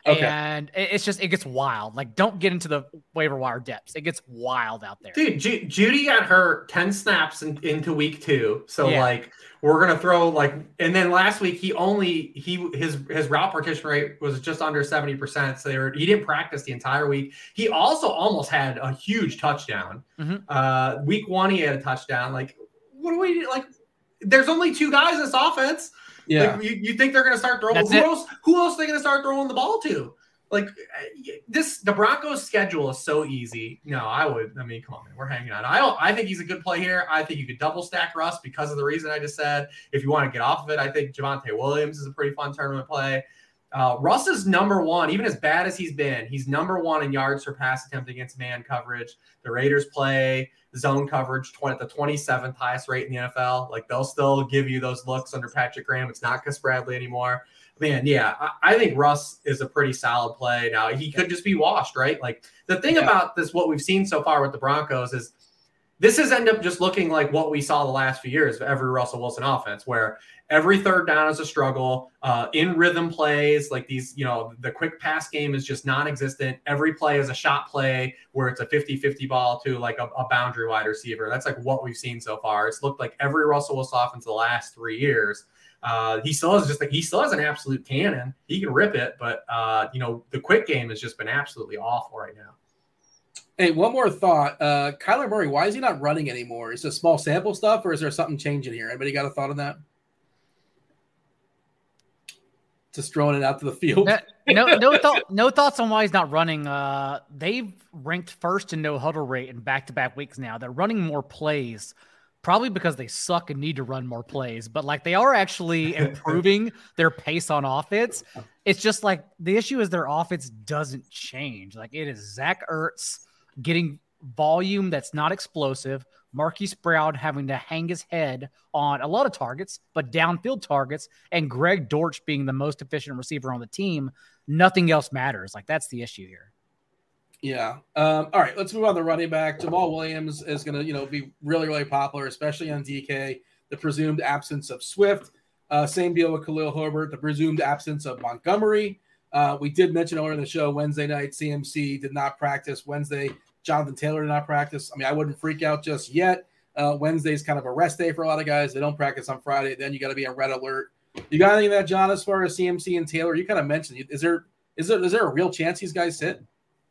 Okay. And it's just, it gets wild. Like, don't get into the waiver wire depths. It gets wild out there. Dude, Ju- Judy got hurt ten snaps in, into week two. So, Yeah. like, we're going to throw, like, and then last week, he only, he his his route partition rate was just under seventy percent. So, they were, he didn't practice the entire week. He also almost had a huge touchdown. Mm-hmm. Uh, week one, he had a touchdown. Like, what do we, like, there's only two guys in this offense. Yeah. Like, you, you think they're going to start throwing? That's who it. else? Who else are they going to start throwing the ball to? Like this, the Broncos' schedule is so easy. No, I would. I mean, come on, man, we're hanging on. I don't. I think he's a good play here. I think you could double stack Russ because of the reason I just said. If you want to get off of it, I think Javonte Williams is a pretty fun tournament play. Uh, Russ is number one, even as bad as he's been. He's number one in yards per pass attempt against man coverage. The Raiders play zone coverage twenty, the twenty-seventh highest rate in the N F L. Like, they'll still give you those looks under Patrick Graham. It's not Gus Bradley anymore. Man, yeah, I, I think Russ is a pretty solid play. Now, he could just be washed, right? Like, the thing Yeah. about this, what we've seen so far with the Broncos is this has ended up just looking like what we saw the last few years of every Russell Wilson offense, where every third down is a struggle, uh, in rhythm plays, like these, you know, the quick pass game is just non-existent. Every play is a shot play where it's a fifty-fifty ball to like a, a boundary wide receiver. That's like what we've seen so far. It's looked like every Russell Wilson offense the last three years. Uh, he still has just like, he still has an absolute cannon. He can rip it, but uh, you know, the quick game has just been absolutely awful right now. Hey, one more thought. Uh, Kyler Murray, why is he not running anymore? Is it small sample stuff, or is there something changing here? Anybody got a thought on that? Just throwing it out to the field. No, no, no, thought, no thoughts on why he's not running. Uh, they've ranked first in no huddle rate in back-to-back weeks now. They're running more plays, probably because they suck and need to run more plays. But like, they are actually improving their pace on offense. It's just like the issue is their offense doesn't change. Like, it is Zach Ertz getting volume that's not explosive, Marquise Brown having to hang his head on a lot of targets, but downfield targets, and Greg Dortch being the most efficient receiver on the team. Nothing else matters. Like, that's the issue here. Yeah. Um, all right, let's move on to running back. Jamal Williams is going to, you know, be really, really popular, especially on D K. The presumed absence of Swift. Uh, same deal with Khalil Herbert, the presumed absence of Montgomery. Uh, we did mention earlier in the show, Wednesday night, C M C did not practice. Wednesday, Jonathan Taylor did not practice. I mean, I wouldn't freak out just yet. Uh, Wednesday's kind of a rest day for a lot of guys. They don't practice on Friday. Then you got to be on red alert. You got any of that, John, as far as C M C and Taylor? You kind of mentioned, is there is there, is there a real chance these guys sit?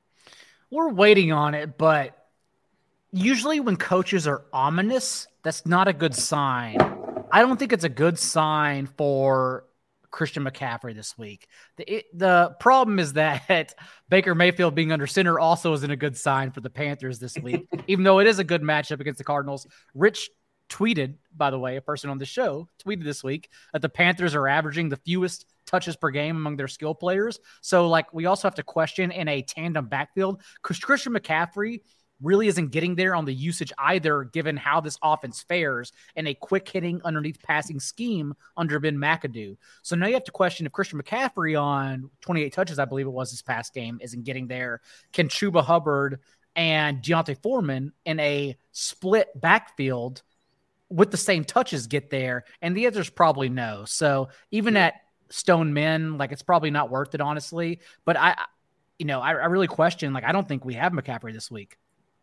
We're waiting on it, but usually when coaches are ominous, that's not a good sign. I don't think it's a good sign for Christian McCaffrey this week. The, it, the problem is that Baker Mayfield being under center also isn't a good sign for the Panthers this week, even though it is a good matchup against the Cardinals. Rich tweeted, by the way, a person on the show tweeted this week that the Panthers are averaging the fewest touches per game among their skill players. So, like, we also have to question in a tandem backfield, because Christian McCaffrey really isn't getting there on the usage either, given how this offense fares in a quick-hitting underneath passing scheme under Ben McAdoo. So now you have to question if Christian McCaffrey on twenty-eight touches, I believe it was this past game, isn't getting there. Can Chuba Hubbard and Deontay Foreman in a split backfield with the same touches get there? And the answer is probably no. So even at Stone Men, like, it's probably not worth it, honestly. But I, you know, I, I really question, like, I don't think we have McCaffrey this week.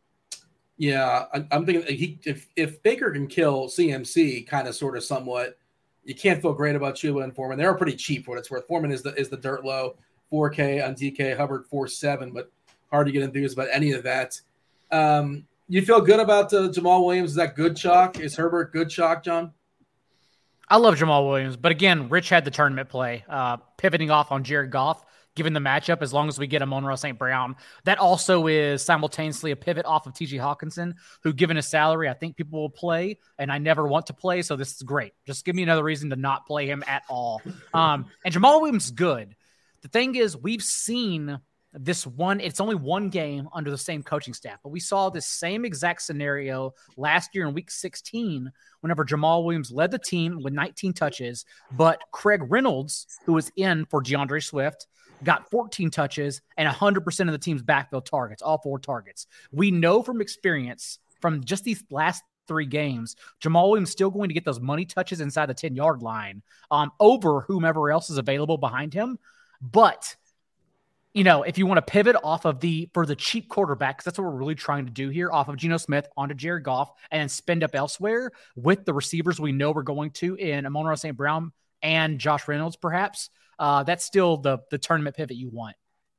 Yeah, I'm thinking he if, if Baker can kill C M C kind of sort of somewhat, you can't feel great about Chuba and Foreman. They're pretty cheap for what it's worth. Foreman is the is the dirt low, four K on D K, Hubbard four seven, but hard to get enthused about any of that. Um, you feel good about uh, Jamal Williams? Is that good chalk? Is Herbert good chalk, John? I love Jamal Williams, but again, Rich had the tournament play, uh, pivoting off on Jared Goff, given the matchup, as long as we get Amon-Ra Saint Brown. That also is simultaneously a pivot off of T J Hawkinson, who, given his salary, I think people will play, and I never want to play, so this is great. Just give me another reason to not play him at all. Um, and Jamal Williams is good. The thing is, we've seen this one, it's only one game under the same coaching staff, but we saw this same exact scenario last year in week sixteen, whenever Jamal Williams led the team with nineteen touches, but Craig Reynolds, who was in for DeAndre Swift, got fourteen touches and one hundred percent of the team's backfield targets, all four targets. We know from experience from just these last three games, Jamal Williams still going to get those money touches inside the ten-yard line um, over whomever else is available behind him. But you know, if you want to pivot off of the, for the cheap quarterbacks, that's what we're really trying to do here, off of Geno Smith onto Jared Goff and then spend up elsewhere with the receivers we know we're going to in Amon-Ra Saint Brown and Josh Reynolds, perhaps. Uh, that's still the the tournament pivot you want.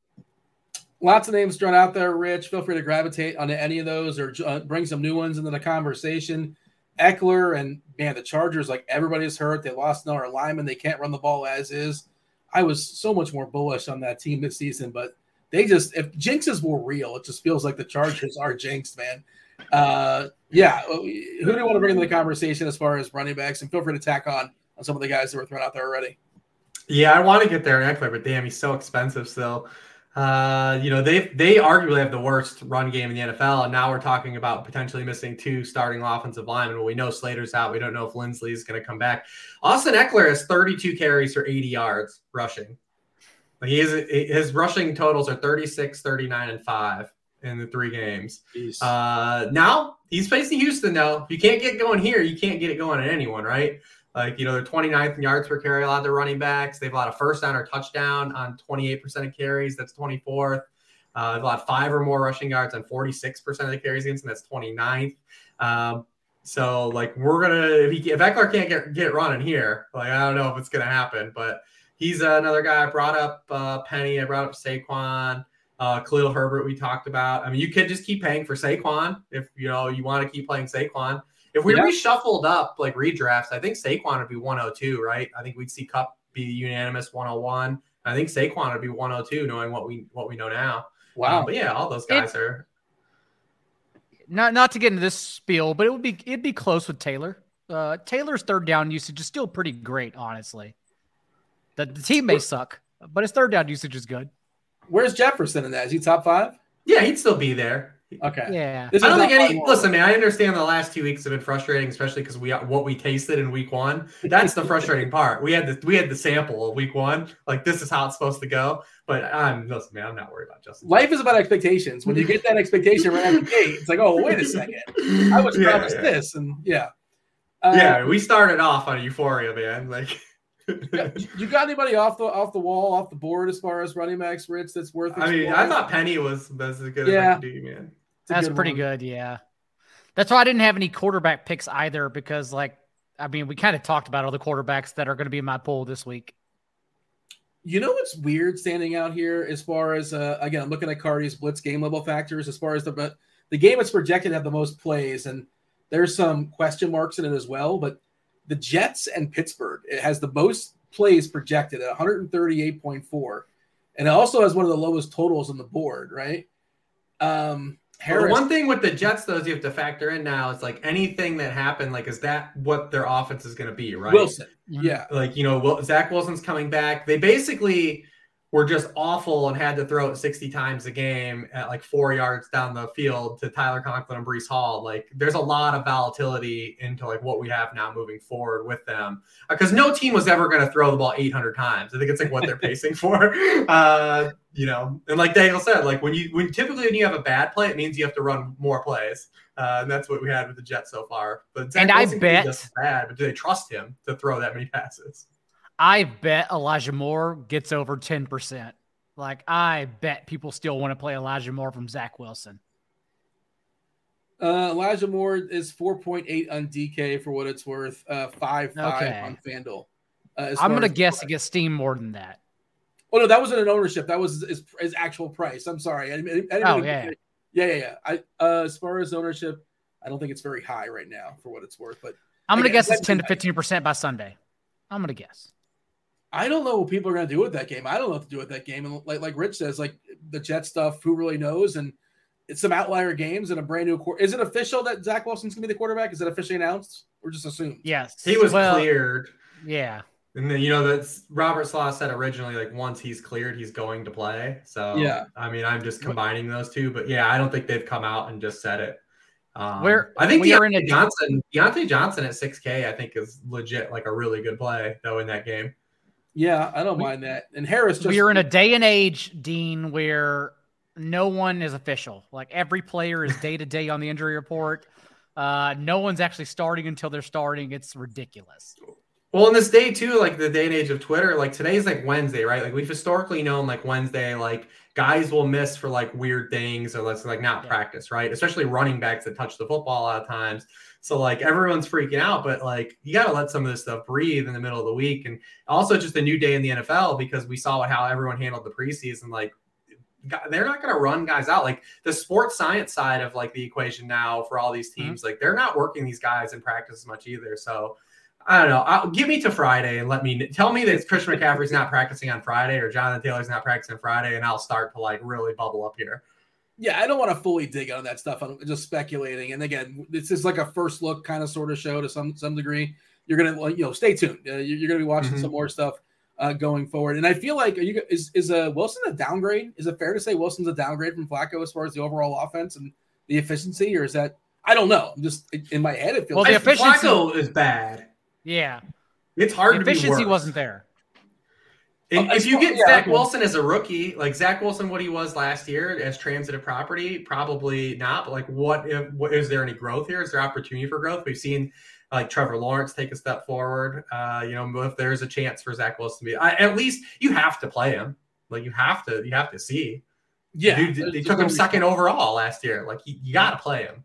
Lots of names thrown out there, Rich. Feel free to gravitate onto any of those or uh, bring some new ones into the conversation. Eckler and, man, the Chargers, like everybody's hurt. They lost another lineman. They can't run the ball as is. I was so much more bullish on that team this season, but they just, if jinxes were real, it just feels like the Chargers are jinxed, man. Uh, yeah. Who do you want to bring into the conversation as far as running backs? And feel free to tack on on some of the guys that were thrown out there already. Yeah, I want to get there in Eckler, but damn, he's so expensive still. Uh, you know, they they arguably have the worst run game in the N F L, and now we're talking about potentially missing two starting offensive linemen. Well, we know Slater's out. We don't know if Lindsley is going to come back. Austin Eckler has thirty-two carries for eighty yards rushing. Like he is, his rushing totals are thirty-six, thirty-nine, and five in the three games. Uh, now he's facing Houston, though. If you can't get going here, you can't get it going at anyone, right? Like, you know, they're twenty-ninth in yards per carry, a lot of their running backs. They have a lot of first down or touchdown on twenty-eight percent of carries. That's twenty-fourth. Uh, they've got five or more rushing yards on forty-six percent of the carries against them. That's twenty-ninth. Um, so, like, we're going to – if he, if Eckler can't get, get running here, like, I don't know if it's going to happen. But he's uh, another guy. I brought up uh, Penny. I brought up Saquon. Uh, Khalil Herbert we talked about. I mean, you could just keep paying for Saquon if, you know, you want to keep playing Saquon. If we yeah. reshuffled up, like redrafts, I think Saquon would be one oh two, right? I think we'd see Kupp be unanimous one oh one. I think Saquon would be one oh two, knowing what we what we know now. Wow. Um, but yeah, all those guys it, are not not to get into this spiel, but it would be it'd be close with Taylor. Uh, Taylor's third down usage is still pretty great, honestly. The, the team may suck, but his third down usage is good. Where's Jefferson in that? Is he top five? Yeah, he'd still be there. Okay. Yeah. I don't think any. Listen, man. I understand the last two weeks have been frustrating, especially because we what we tasted in week one. That's the frustrating part. We had the we had the sample of week one. Like, this is how it's supposed to go. But I'm listen, man. I'm not worried about Justin. Life is about expectations. When you get that expectation right out of the gate, it's like, oh, wait a second. I was yeah, promised yeah. this, and yeah. Uh, yeah, we started off on euphoria, man. Like. You got anybody off the off the wall, off the board as far as running backs, Rich? That's worth it. I mean, I thought Penny was as good yeah. as I could do, man. That's good pretty one. good, yeah. That's why I didn't have any quarterback picks either, because, like, I mean, we kind of talked about all the quarterbacks that are going to be in my pool this week. You know what's weird standing out here as far as, uh, again, I'm looking at Cardi's blitz game level factors as far as the but the game that's projected to have the most plays, and there's some question marks in it as well, but the Jets and Pittsburgh, it has the most plays projected at one thirty-eight point four, and it also has one of the lowest totals on the board, right? Um, Harris. Well, one thing with the Jets, though, is you have to factor in now, it's like anything that happened, like, is that what their offense is going to be, right? Wilson, yeah. Like, you know, Zach Wilson's coming back. They basically were just awful and had to throw it sixty times a game at like four yards down the field to Tyler Conklin and Breece Hall. Like, there's a lot of volatility into like what we have now moving forward with them, because no team was ever going to throw the ball eight hundred times. I think it's like what they're pacing for, uh, you know, and like Daniel said, like when you, when typically when you have a bad play, it means you have to run more plays. Uh, and that's what we had with the Jets so far. But Zach and Wilson I bet just bad, but do they trust him to throw that many passes? I bet Elijah Moore gets over ten percent. Like, I bet people still want to play Elijah Moore from Zach Wilson. Uh, Elijah Moore is four point eight on D K for what it's worth, uh, five five okay. on FanDuel. Uh, I'm going to guess it gets steamed more than that. Oh, no, that wasn't an ownership. That was his, his actual price. I'm sorry. I, I, I didn't oh, really, yeah. Yeah, yeah, yeah. I, uh, as far as ownership, I don't think it's very high right now for what it's worth. But I'm going to guess it's ten to fifteen percent by Sunday. I'm going to guess. I don't know what people are going to do with that game. I don't know what to do with that game. And like like Rich says, like the Jet stuff, who really knows? And it's some outlier games and a brand new quarter. Is it official that Zach Wilson's going to be the quarterback? Is it officially announced or just assumed? Yes. He was well, cleared. Yeah. And then, you know, that's Robert Slaw said originally, like, once he's cleared, he's going to play. So, yeah, I mean, I'm just combining those two. But, yeah, I don't think they've come out and just said it. Um, Where I think Deontay in a Johnson, Deontay Johnson at six K, I think is legit, like a really good play, though, in that game. Yeah, I don't we, mind that. And Harris just. We are in a day and age, Dean, where no one is official. Like, every player is day to day on the injury report. Uh, no one's actually starting until they're starting. It's ridiculous. Well, in this day too, like the day and age of Twitter, like today's like Wednesday, right? Like we've historically known like Wednesday, like guys will miss for like weird things or let's like not yeah. practice, right? Especially running backs that touch the football a lot of times. So like everyone's freaking out, but like you got to let some of this stuff breathe in the middle of the week. And also just a new day in the N F L because we saw how everyone handled the preseason. Like they're not going to run guys out. Like the sports science side of like the equation now for all these teams, mm-hmm. like they're not working these guys in practice as much either. So I don't know. I'll, give me to Friday and let me tell me that Christian McCaffrey's not practicing on Friday or Jonathan Taylor's not practicing Friday, and I'll start to like really bubble up here. Yeah, I don't want to fully dig on that stuff. I'm just speculating. And again, this is like a first look kind of sort of show to some some degree. You're gonna you know stay tuned. Uh, you're, you're gonna be watching mm-hmm. some more stuff uh, going forward. And I feel like are you is is a Wilson a downgrade? Is it fair to say Wilson's a downgrade from Flacco as far as the overall offense and the efficiency, or is that I don't know. I'm just in my head it feels well like the efficiency Flacco is bad. Yeah. It's hard the to be efficiency worse. wasn't there. And if you get yeah, Zach Wilson as a rookie, like Zach Wilson, what he was last year as transitive property, probably not. But like, what if? What, is there any growth here? Is there opportunity for growth? We've seen like Trevor Lawrence take a step forward. Uh, you know, if there's a chance for Zach Wilson to be, I, at least you have to play him. Like you have to, you have to see. Yeah, Dude, they took him second overall last year. Like you, you got to play him.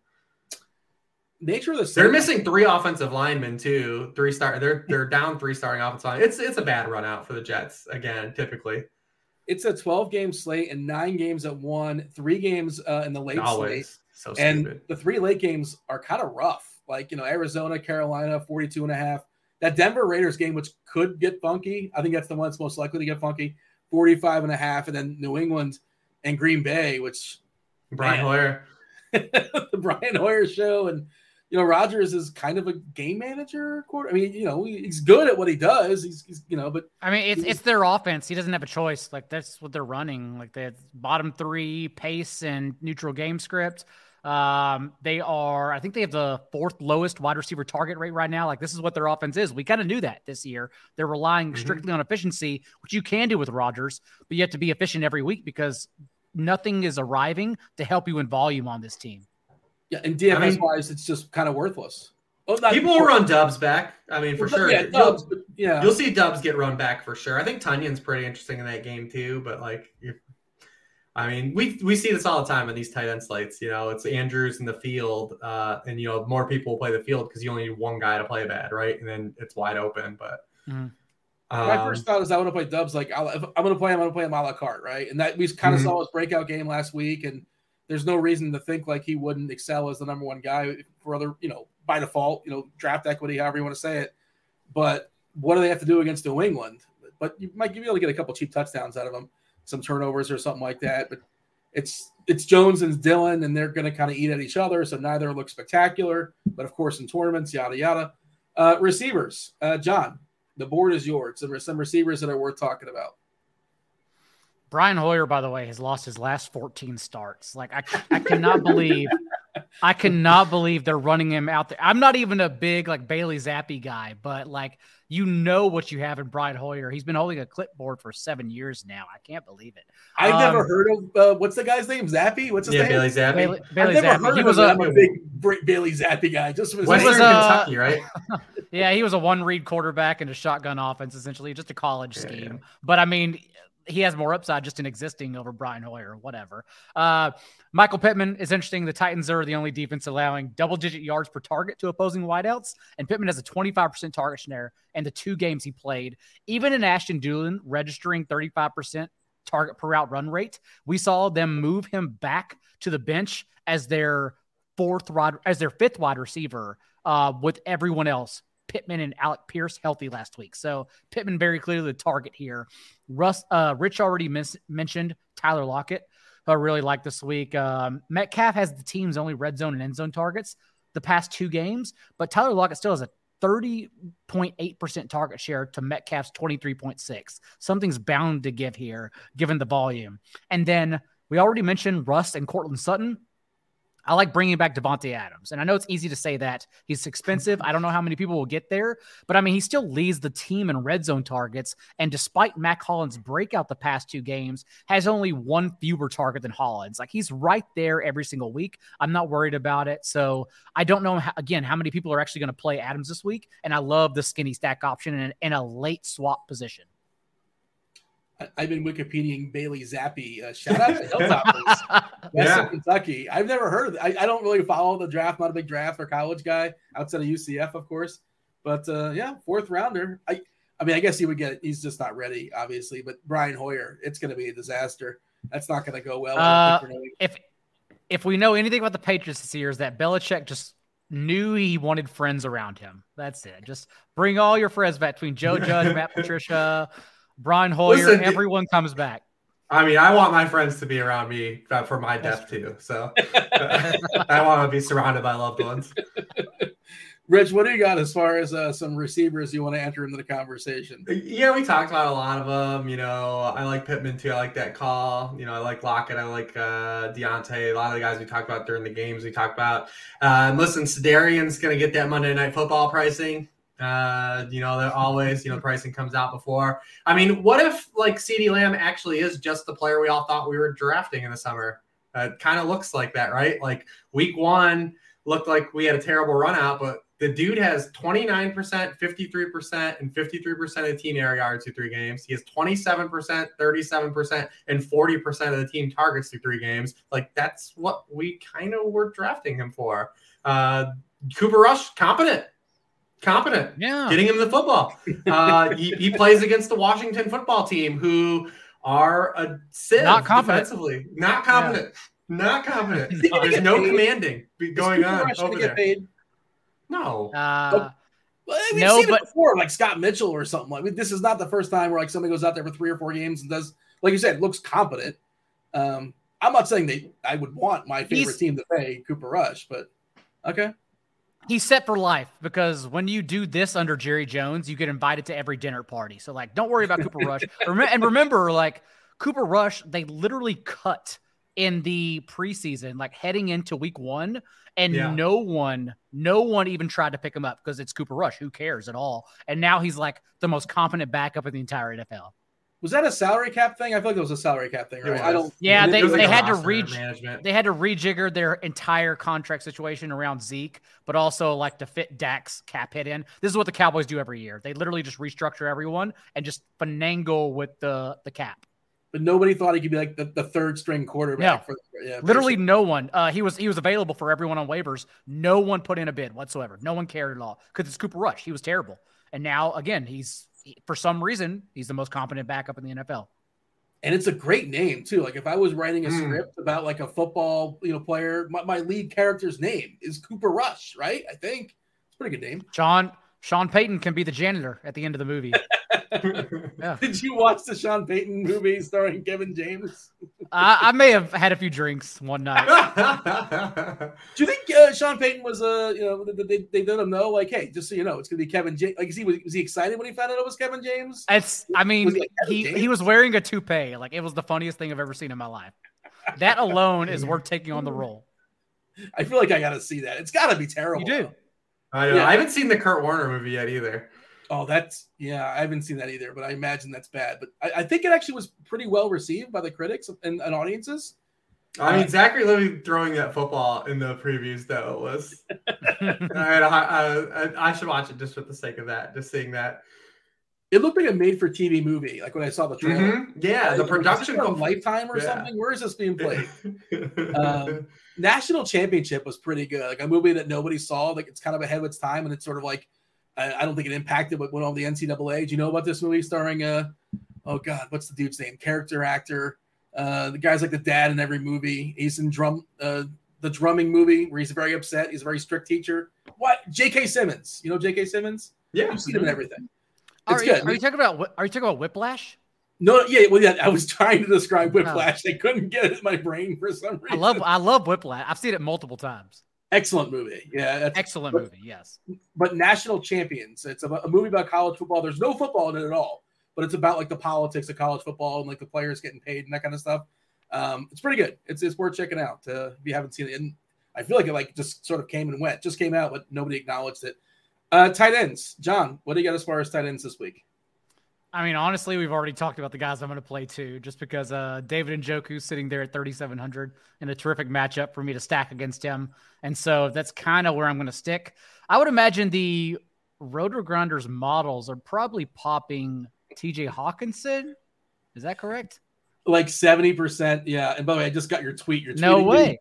Nature of the they're missing three offensive linemen too. Three star. They're they're down three starting offensive line. It's it's a bad run out for the Jets again. Typically, it's a twelve game slate and nine games at one, three games uh, in the late Always. slate. So and stupid. The three late games are kind of rough. Like you know Arizona, Carolina, forty-two and a half. That Denver Raiders game, which could get funky. I think that's the one that's most likely to get funky. forty-five and a half, and then New England and Green Bay, which Brian man, Hoyer, the Brian Hoyer show and. You know, Rodgers is kind of a game manager. I mean, you know, he's good at what he does. He's, he's you know, but I mean, it's it's their offense. He doesn't have a choice. Like that's what they're running. Like the bottom three pace and neutral game script. Um, they are. I think they have the fourth lowest wide receiver target rate right now. Like this is what their offense is. We kind of knew that this year. They're relying mm-hmm. strictly on efficiency, which you can do with Rodgers, but you have to be efficient every week because nothing is arriving to help you in volume on this team. Yeah, and D F S I mean, wise, it's just kind of worthless. Well, people will run Dubs back. I mean, for well, sure. Yeah, Dubs, but yeah, you'll see Dubs get run back for sure. I think Tunyon's pretty interesting in that game too. But like, if, I mean, we we see this all the time in these tight end slates. You know, it's Andrews in the field, uh, and you know more people will play the field because you only need one guy to play bad, right? And then it's wide open. But mm-hmm. um, my first thought is I want to play Dubs like I'll, if I'm going to play him, I'm going to play him a la carte, right? And that we kind of mm-hmm. saw his breakout game last week, and there's no reason to think like he wouldn't excel as the number one guy for other, you know, by default, you know, draft equity, however you want to say it. But what do they have to do against New England? But you might be able to get a couple cheap touchdowns out of them, some turnovers or something like that. But it's it's Jones and Dillon, and they're going to kind of eat at each other, so neither look spectacular. But, of course, in tournaments, yada, yada. Uh, receivers, uh, John, the board is yours. There are some receivers that are worth talking about. Brian Hoyer, by the way, has lost his last fourteen starts. Like I, I cannot believe, I cannot believe they're running him out there. I'm not even a big like Bailey Zappi guy, but like you know what you have in Brian Hoyer. He's been holding a clipboard for seven years now. I can't believe it. I've um, never heard of uh, what's the guy's name? Zappi? What's his yeah, name? Bailey Zappi. Bailey, Bailey I've never Zappi. heard he of was him. A, I'm a big Bailey Zappi guy. Just for his Western name. Kentucky, right? Yeah, he was a one-read quarterback in a shotgun offense, essentially, just a college scheme. Yeah, yeah. But I mean. He has more upside just in existing over Brian Hoyer, whatever. Uh, Michael Pittman is interesting. The Titans are the only defense allowing double-digit yards per target to opposing wideouts, and Pittman has a twenty-five percent target share in the two games he played. Even in Ashton Dulin registering thirty-five percent target per route run rate, we saw them move him back to the bench as their fourth wide, as their fifth wide receiver, uh, with everyone else. Pittman and Alec Pierce healthy last week. So Pittman very clearly the target here. Russ, uh, Rich already mis- mentioned Tyler Lockett, who I really like this week. Um, Metcalf has the team's only red zone and end zone targets the past two games, but Tyler Lockett still has a thirty point eight percent target share to Metcalf's twenty-three point six. Something's bound to give here, given the volume. And then we already mentioned Russ and Cortland Sutton. I like bringing back Devontae Adams. And I know it's easy to say that. He's expensive. I don't know how many people will get there. But, I mean, he still leads the team in red zone targets. And despite Mac Hollins' breakout the past two games, has only one fewer target than Hollins. Like, he's right there every single week. I'm not worried about it. So, I don't know, how, again, how many people are actually going to play Adams this week. And I love the skinny stack option in, in a late swap position. I've been Wikipediaing Bailey Zappi. Uh, shout out to Hilltoppers, Western yeah. Kentucky. I've never heard of it. I, I don't really follow the draft. Not a big draft or college guy outside of U C F, of course. But uh, yeah, fourth rounder. I, I mean, I guess he would get it. He's just not ready, obviously. But Brian Hoyer, it's going to be a disaster. That's not going to go well. Uh, if if we know anything about the Patriots this year, is that Belichick just knew he wanted friends around him. That's it. Just bring all your friends back between Joe Judge, Matt Patricia. Brian Hoyer, Listen, everyone comes back. I mean, I want my friends to be around me for my death too. So I want to be surrounded by loved ones. Rich, what do you got as far as uh, some receivers you want to enter into the conversation? Yeah, we talked about a lot of them. You know, I like Pittman too. I like that call. You know, I like Lockett. I like uh, Deontay. A lot of the guys we talked about during the games we talked about. Uh, and listen, Sedarian's going to get that Monday Night Football pricing. Uh, you know, that always, you know, pricing comes out before. I mean, what if like CeeDee Lamb actually is just the player we all thought we were drafting in the summer? Uh, it kind of looks like that, right? Like week one looked like we had a terrible run out, but the dude has twenty-nine percent, fifty-three percent, and fifty-three percent of the team air yards through three games. He has twenty-seven percent, thirty-seven percent, and forty percent of the team targets through three games. Like that's what we kind of were drafting him for. Uh, Cooper Rush, competent. Competent, yeah. Getting him the football. Uh, he, he plays against the Washington football team, who are a sieve not competent. defensively. Not competent. Yeah. Not competent. There's no paid? commanding going on over there. Paid? No. Uh, well, we've no, seen but it before, like Scott Mitchell or something. Like this is not the first time where like somebody goes out there for three or four games and does, like you said, looks competent. Um, I'm not saying they. I would want my favorite He's, team to pay Cooper Rush, but okay. He's set for life because when you do this under Jerry Jones, you get invited to every dinner party. So, like, don't worry about Cooper Rush. And remember, like, Cooper Rush, they literally cut in the preseason, like, heading into week one, and yeah. no one, no one even tried to pick him up because it's Cooper Rush. Who cares at all? And now he's, like, the most competent backup in the entire N F L. Was that a salary cap thing? I feel like it was a salary cap thing, right? I don't. Yeah, they, like they had to re- they had to rejigger their entire contract situation around Zeke, but also like to fit Dak's cap hit in. This is what the Cowboys do every year. They literally just restructure everyone and just finagle with the the cap. But nobody thought he could be like the, the third string quarterback. No. For the, yeah, literally no one. Uh, he was he was available for everyone on waivers. No one put in a bid whatsoever. No one cared at all because it's Cooper Rush. He was terrible, and now again he's. For some reason, he's the most competent backup in the N F L. And it's a great name too. Like if I was writing a mm. script about like a football, you know, player, my, my lead character's name is Cooper Rush, right? I think it's a pretty good name. Sean Sean Payton can be the janitor at the end of the movie. Yeah. Did you watch the Sean Payton movie starring Kevin James? I, I may have had a few drinks one night. Do you think uh, Sean Payton was, uh, you know, they, they let him know, like, hey, just so you know, it's going to be Kevin James. Like, is he, was, was he excited when he found out it was Kevin James? It's, I mean, he, like, he, he was wearing a toupee. Like, it was the funniest thing I've ever seen in my life. That alone is worth taking on the role. I feel like I got to see that. It's got to be terrible. You do. I know. Yeah. I haven't seen the Kurt Warner movie yet either. Oh, that's yeah. I haven't seen that either, but I imagine that's bad. But I, I think it actually was pretty well received by the critics and, and audiences. I mean, Zachary Levy throwing that football in the previews though was. I, I, I should watch it just for the sake of that, just seeing that. It looked like a made-for-T V movie, like when I saw the trailer. Mm-hmm. Yeah, like, the production on Lifetime or yeah. something. Where is this being played? um, National Championship was pretty good, like a movie that nobody saw. Like it's kind of ahead of its time, and it's sort of like. I don't think it impacted what went on the N C double A. Do you know about this movie starring, uh, oh God, what's the dude's name? Character actor. Uh, the guy's like the dad in every movie. He's in drum, uh, the drumming movie where he's very upset. He's a very strict teacher. What? J K. Simmons. You know J K. Simmons? Yeah. You've seen him in everything. It's are, good. You, are you talking about, are you talking about Whiplash? No, yeah, well, yeah. I was trying to describe Whiplash. Oh. They couldn't get it in my brain for some reason. I love, I love Whiplash. I've seen it multiple times. Excellent movie. Yeah. That's, Excellent but, movie. Yes. But National Champions. It's a, a movie about college football. There's no football in it at all, but it's about like the politics of college football and like the players getting paid and that kind of stuff. Um, it's pretty good. It's it's worth checking out uh, if you haven't seen it. And I feel like it like just sort of came and went, just came out, but nobody acknowledged it. Uh, tight ends, John, what do you got as far as tight ends this week? I mean, honestly, we've already talked about the guys I'm going to play too, just because uh, David Njoku sitting there at thirty-seven hundred in a terrific matchup for me to stack against him. And so that's kind of where I'm going to stick. I would imagine the Roto Grinders models are probably popping T J Hawkinson. Is that correct? Like seventy percent. Yeah. And by the way, I just got your tweet. You're no way.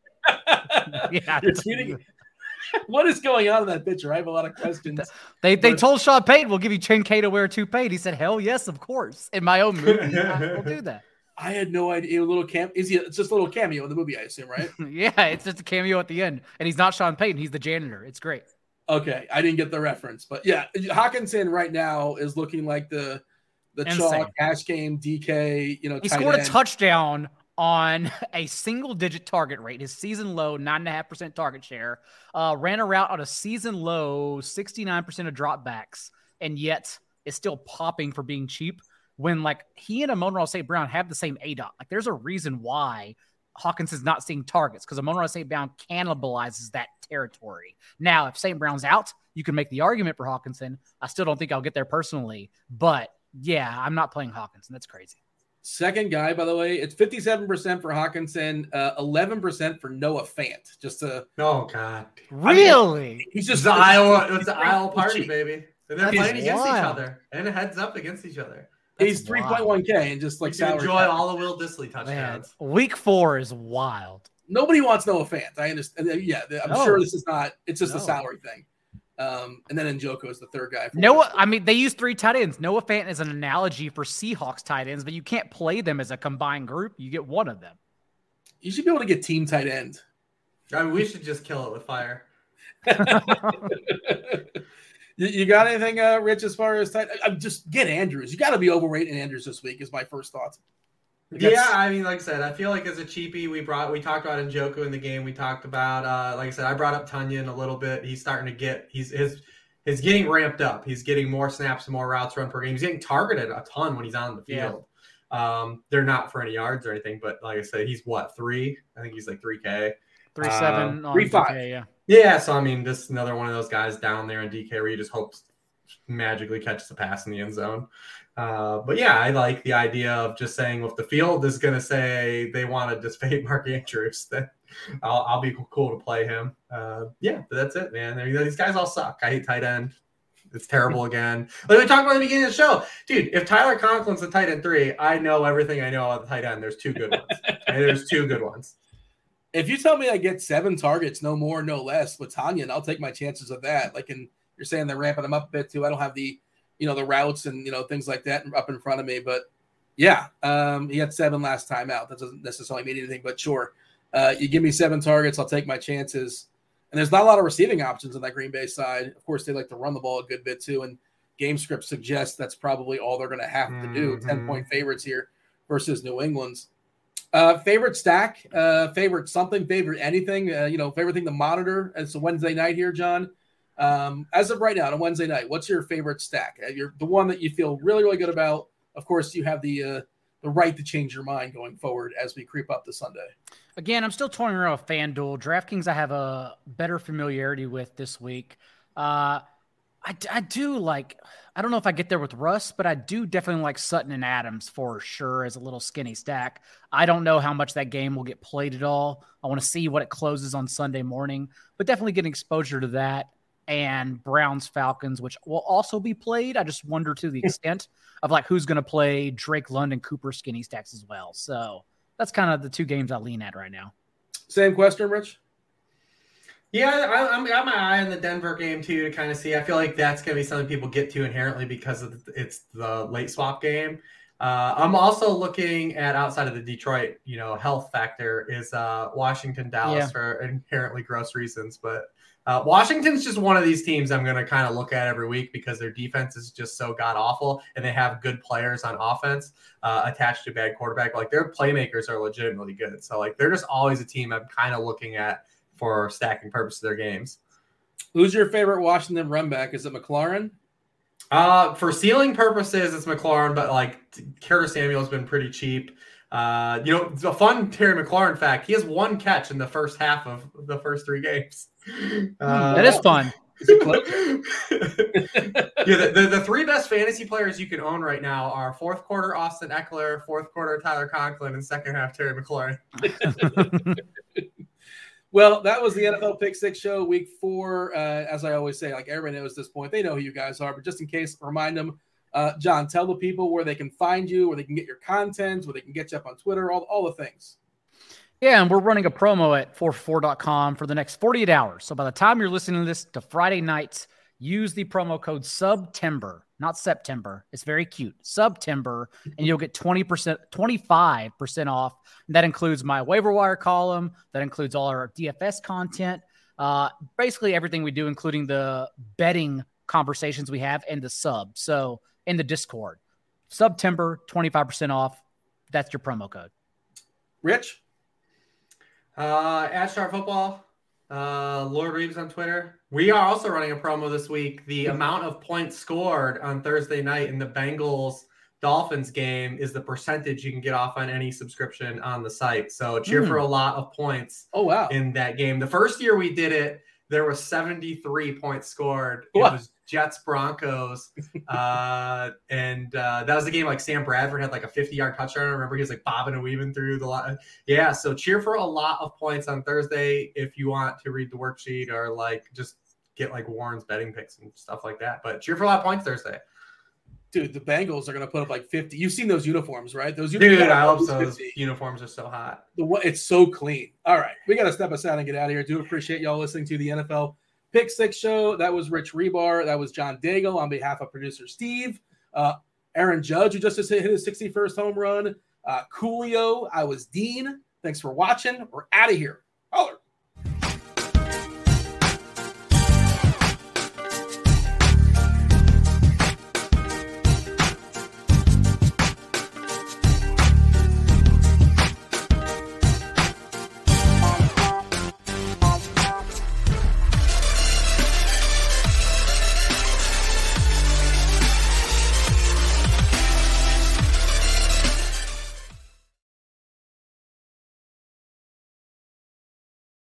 yeah. You're tweeting. What is going on in that picture? I have a lot of questions. They they but, told Sean Payton, we'll give you ten K to wear a toupee. He said, hell yes, of course. In my own movie, I will do that. I had no idea. A little cam. Is he? It's just a little cameo in the movie, I assume, right? Yeah, it's just a cameo at the end. And he's not Sean Payton. He's the janitor. It's great. Okay. I didn't get the reference. But yeah, Hawkinson right now is looking like the the chalk, cash game, D K, you know, he scored end. a touchdown on a single-digit target rate, his season low nine point five percent target share, uh, ran a route on a season low sixty-nine percent of dropbacks, and yet is still popping for being cheap when, like, he and Amon-Ra Saint Brown have the same A D O T. Like, there's a reason why Hawkinson's not seeing targets, because Amon-Ra Saint Brown cannibalizes that territory. Now, if Saint Brown's out, you can make the argument for Hawkinson. I still don't think I'll get there personally, but, yeah, I'm not playing Hawkinson. That's crazy. Second guy, by the way, it's fifty-seven percent for Hawkinson, uh, eleven percent for Noah Fant. Just to oh god, really? I mean, he's just it's the Iowa. It's the Iowa party, cheap. baby. And they're playing against wild. each other, and it heads up against each other. That's he's three point one K and just like you can enjoy all the Will Dissly touchdowns. Man, week four is wild. Nobody wants Noah Fant. I understand. Yeah, I'm no. sure this is not. It's just no. a salary thing. Um, and then Njoku is the third guy. Noah, I mean, they use three tight ends. Noah Fant is an analogy for Seahawks tight ends, but you can't play them as a combined group. You get one of them. You should be able to get team tight end. I mean, we should just kill it with fire. you, you got anything, uh, Rich, as far as tight? I'm just get Andrews. You got to be overrating Andrews this week. Is my first thought. Yeah, I mean, like I said, I feel like as a cheapie, we brought we talked about Njoku in the game. We talked about, uh, like I said, I brought up Tunyon a little bit. He's starting to get he's his he's getting ramped up. He's getting more snaps and more routes run per game. He's getting targeted a ton when he's on the field. Yeah. Um, they're not for any yards or anything, but like I said, he's what three? I think he's like three K, three seven, um, three five. Yeah, yeah. So I mean, this is another one of those guys down there in D K where you just hope magically catches a pass in the end zone. Uh, but yeah, I like the idea of just saying, well, if the field is going to say they want to just fade Mark Andrews, then I'll, I'll be cool to play him. Uh, yeah, but that's it, man. I mean, these guys all suck. I hate tight end. It's terrible again. Like we talked about at the beginning of the show, dude. If Tyler Conklin's a tight end three, I know everything I know about the tight end. There's two good ones. Okay, there's two good ones. If you tell me I get seven targets, no more, no less, with Tunyon, I'll take my chances of that. Like, and you're saying they're ramping them up a bit too. I don't have the you know, the routes and, you know, things like that up in front of me. But, yeah, um, he had seven last time out. That doesn't necessarily mean anything, but sure. Uh, you give me seven targets, I'll take my chances. And there's not a lot of receiving options on that Green Bay side. Of course, they like to run the ball a good bit too, and game script suggests that's probably all they're going to have to do. Mm-hmm. ten-point favorites here versus New England's. Uh, favorite stack, uh, favorite something, favorite anything, uh, you know, favorite thing to monitor. It's a Wednesday night here, John. Um, as of right now, on a Wednesday night, what's your favorite stack? Uh, you're the one that you feel really, really good about. Of course, you have the uh, the right to change your mind going forward as we creep up to Sunday. Again, I'm still toying around with FanDuel. DraftKings, I have a better familiarity with this week. Uh, I, I do like, I don't know if I get there with Russ, but I do definitely like Sutton and Adams for sure as a little skinny stack. I don't know how much that game will get played at all. I want to see what it closes on Sunday morning, but definitely getting exposure to that. And Browns Falcons, which will also be played. I just wonder to the extent of like who's going to play Drake London, Cooper skinny stacks as well. So that's kind of the two games I lean at right now. Same question, Rich. Yeah, I, I'm got my eye on the Denver game too to kind of see. I feel like that's going to be something people get to inherently because of the, it's the late swap game. Uh, I'm also looking at outside of the Detroit, you know, health factor is uh, Washington, Dallas yeah. for inherently gross reasons, but. Uh, Washington's just one of these teams I'm going to kind of look at every week because their defense is just so god-awful, and they have good players on offense uh, attached to a bad quarterback. Like, their playmakers are legitimately good. So, like, they're just always a team I'm kind of looking at for stacking purposes of their games. Who's your favorite Washington run back? Is it McLaurin? Uh, for ceiling purposes, it's McLaurin, but, like, Curtis Samuel's been pretty cheap. Uh, you know, the fun Terry McLaurin fact: he has one catch in the first half of the first three games. Uh, that is fun. yeah, the, the, the three best fantasy players you can own right now are fourth quarter Austin Eckler, fourth quarter Tyler Conklin, and second half Terry McLaurin. Well, that was the N F L Pick Six Show, week four. Uh, as I always say, like everybody knows at this point, they know who you guys are, but just in case, remind them. Uh, John, tell the people where they can find you, where they can get your content, where they can get you up on Twitter, all, all the things. Yeah, and we're running a promo at four for four dot com for the next forty-eight hours. So by the time you're listening to this to Friday nights, use the promo code September, not September. It's very cute. September, and you'll get twenty percent, twenty-five percent off. And that includes my waiver wire column. That includes all our D F S content. Uh, basically everything we do, including the betting conversations we have and the sub. So in the Discord, September, twenty-five percent off. That's your promo code. Rich? Uh, at Sharp Football, uh, Lord Reeves on Twitter. We are also running a promo this week. The amount of points scored on Thursday night in the Bengals Dolphins game is the percentage you can get off on any subscription on the site. So cheer mm. for a lot of points. Oh, wow. In that game. The first year we did it, there were seventy-three points scored. It wow. was Jets Broncos. uh, and uh, that was the game like Sam Bradford had like a fifty-yard touchdown. I remember he was like bobbing and weaving through the lot. Yeah, so cheer for a lot of points on Thursday if you want to read the worksheet or like just get like Warren's betting picks and stuff like that. But cheer for a lot of points Thursday. Dude, the Bengals are going to put up like fifty. You've seen those uniforms, right? Those uniforms, Dude, I hope so. Those uniforms are so hot. The It's so clean. All right. We got to step aside and get out of here. Do appreciate y'all listening to the N F L Pick Six Show. That was Rich Rebar. That was John Daigle on behalf of producer Steve. Uh, Aaron Judge, who just hit his sixty-first home run. Uh, Coolio. I was Dean. Thanks for watching. We're out of here. Holler.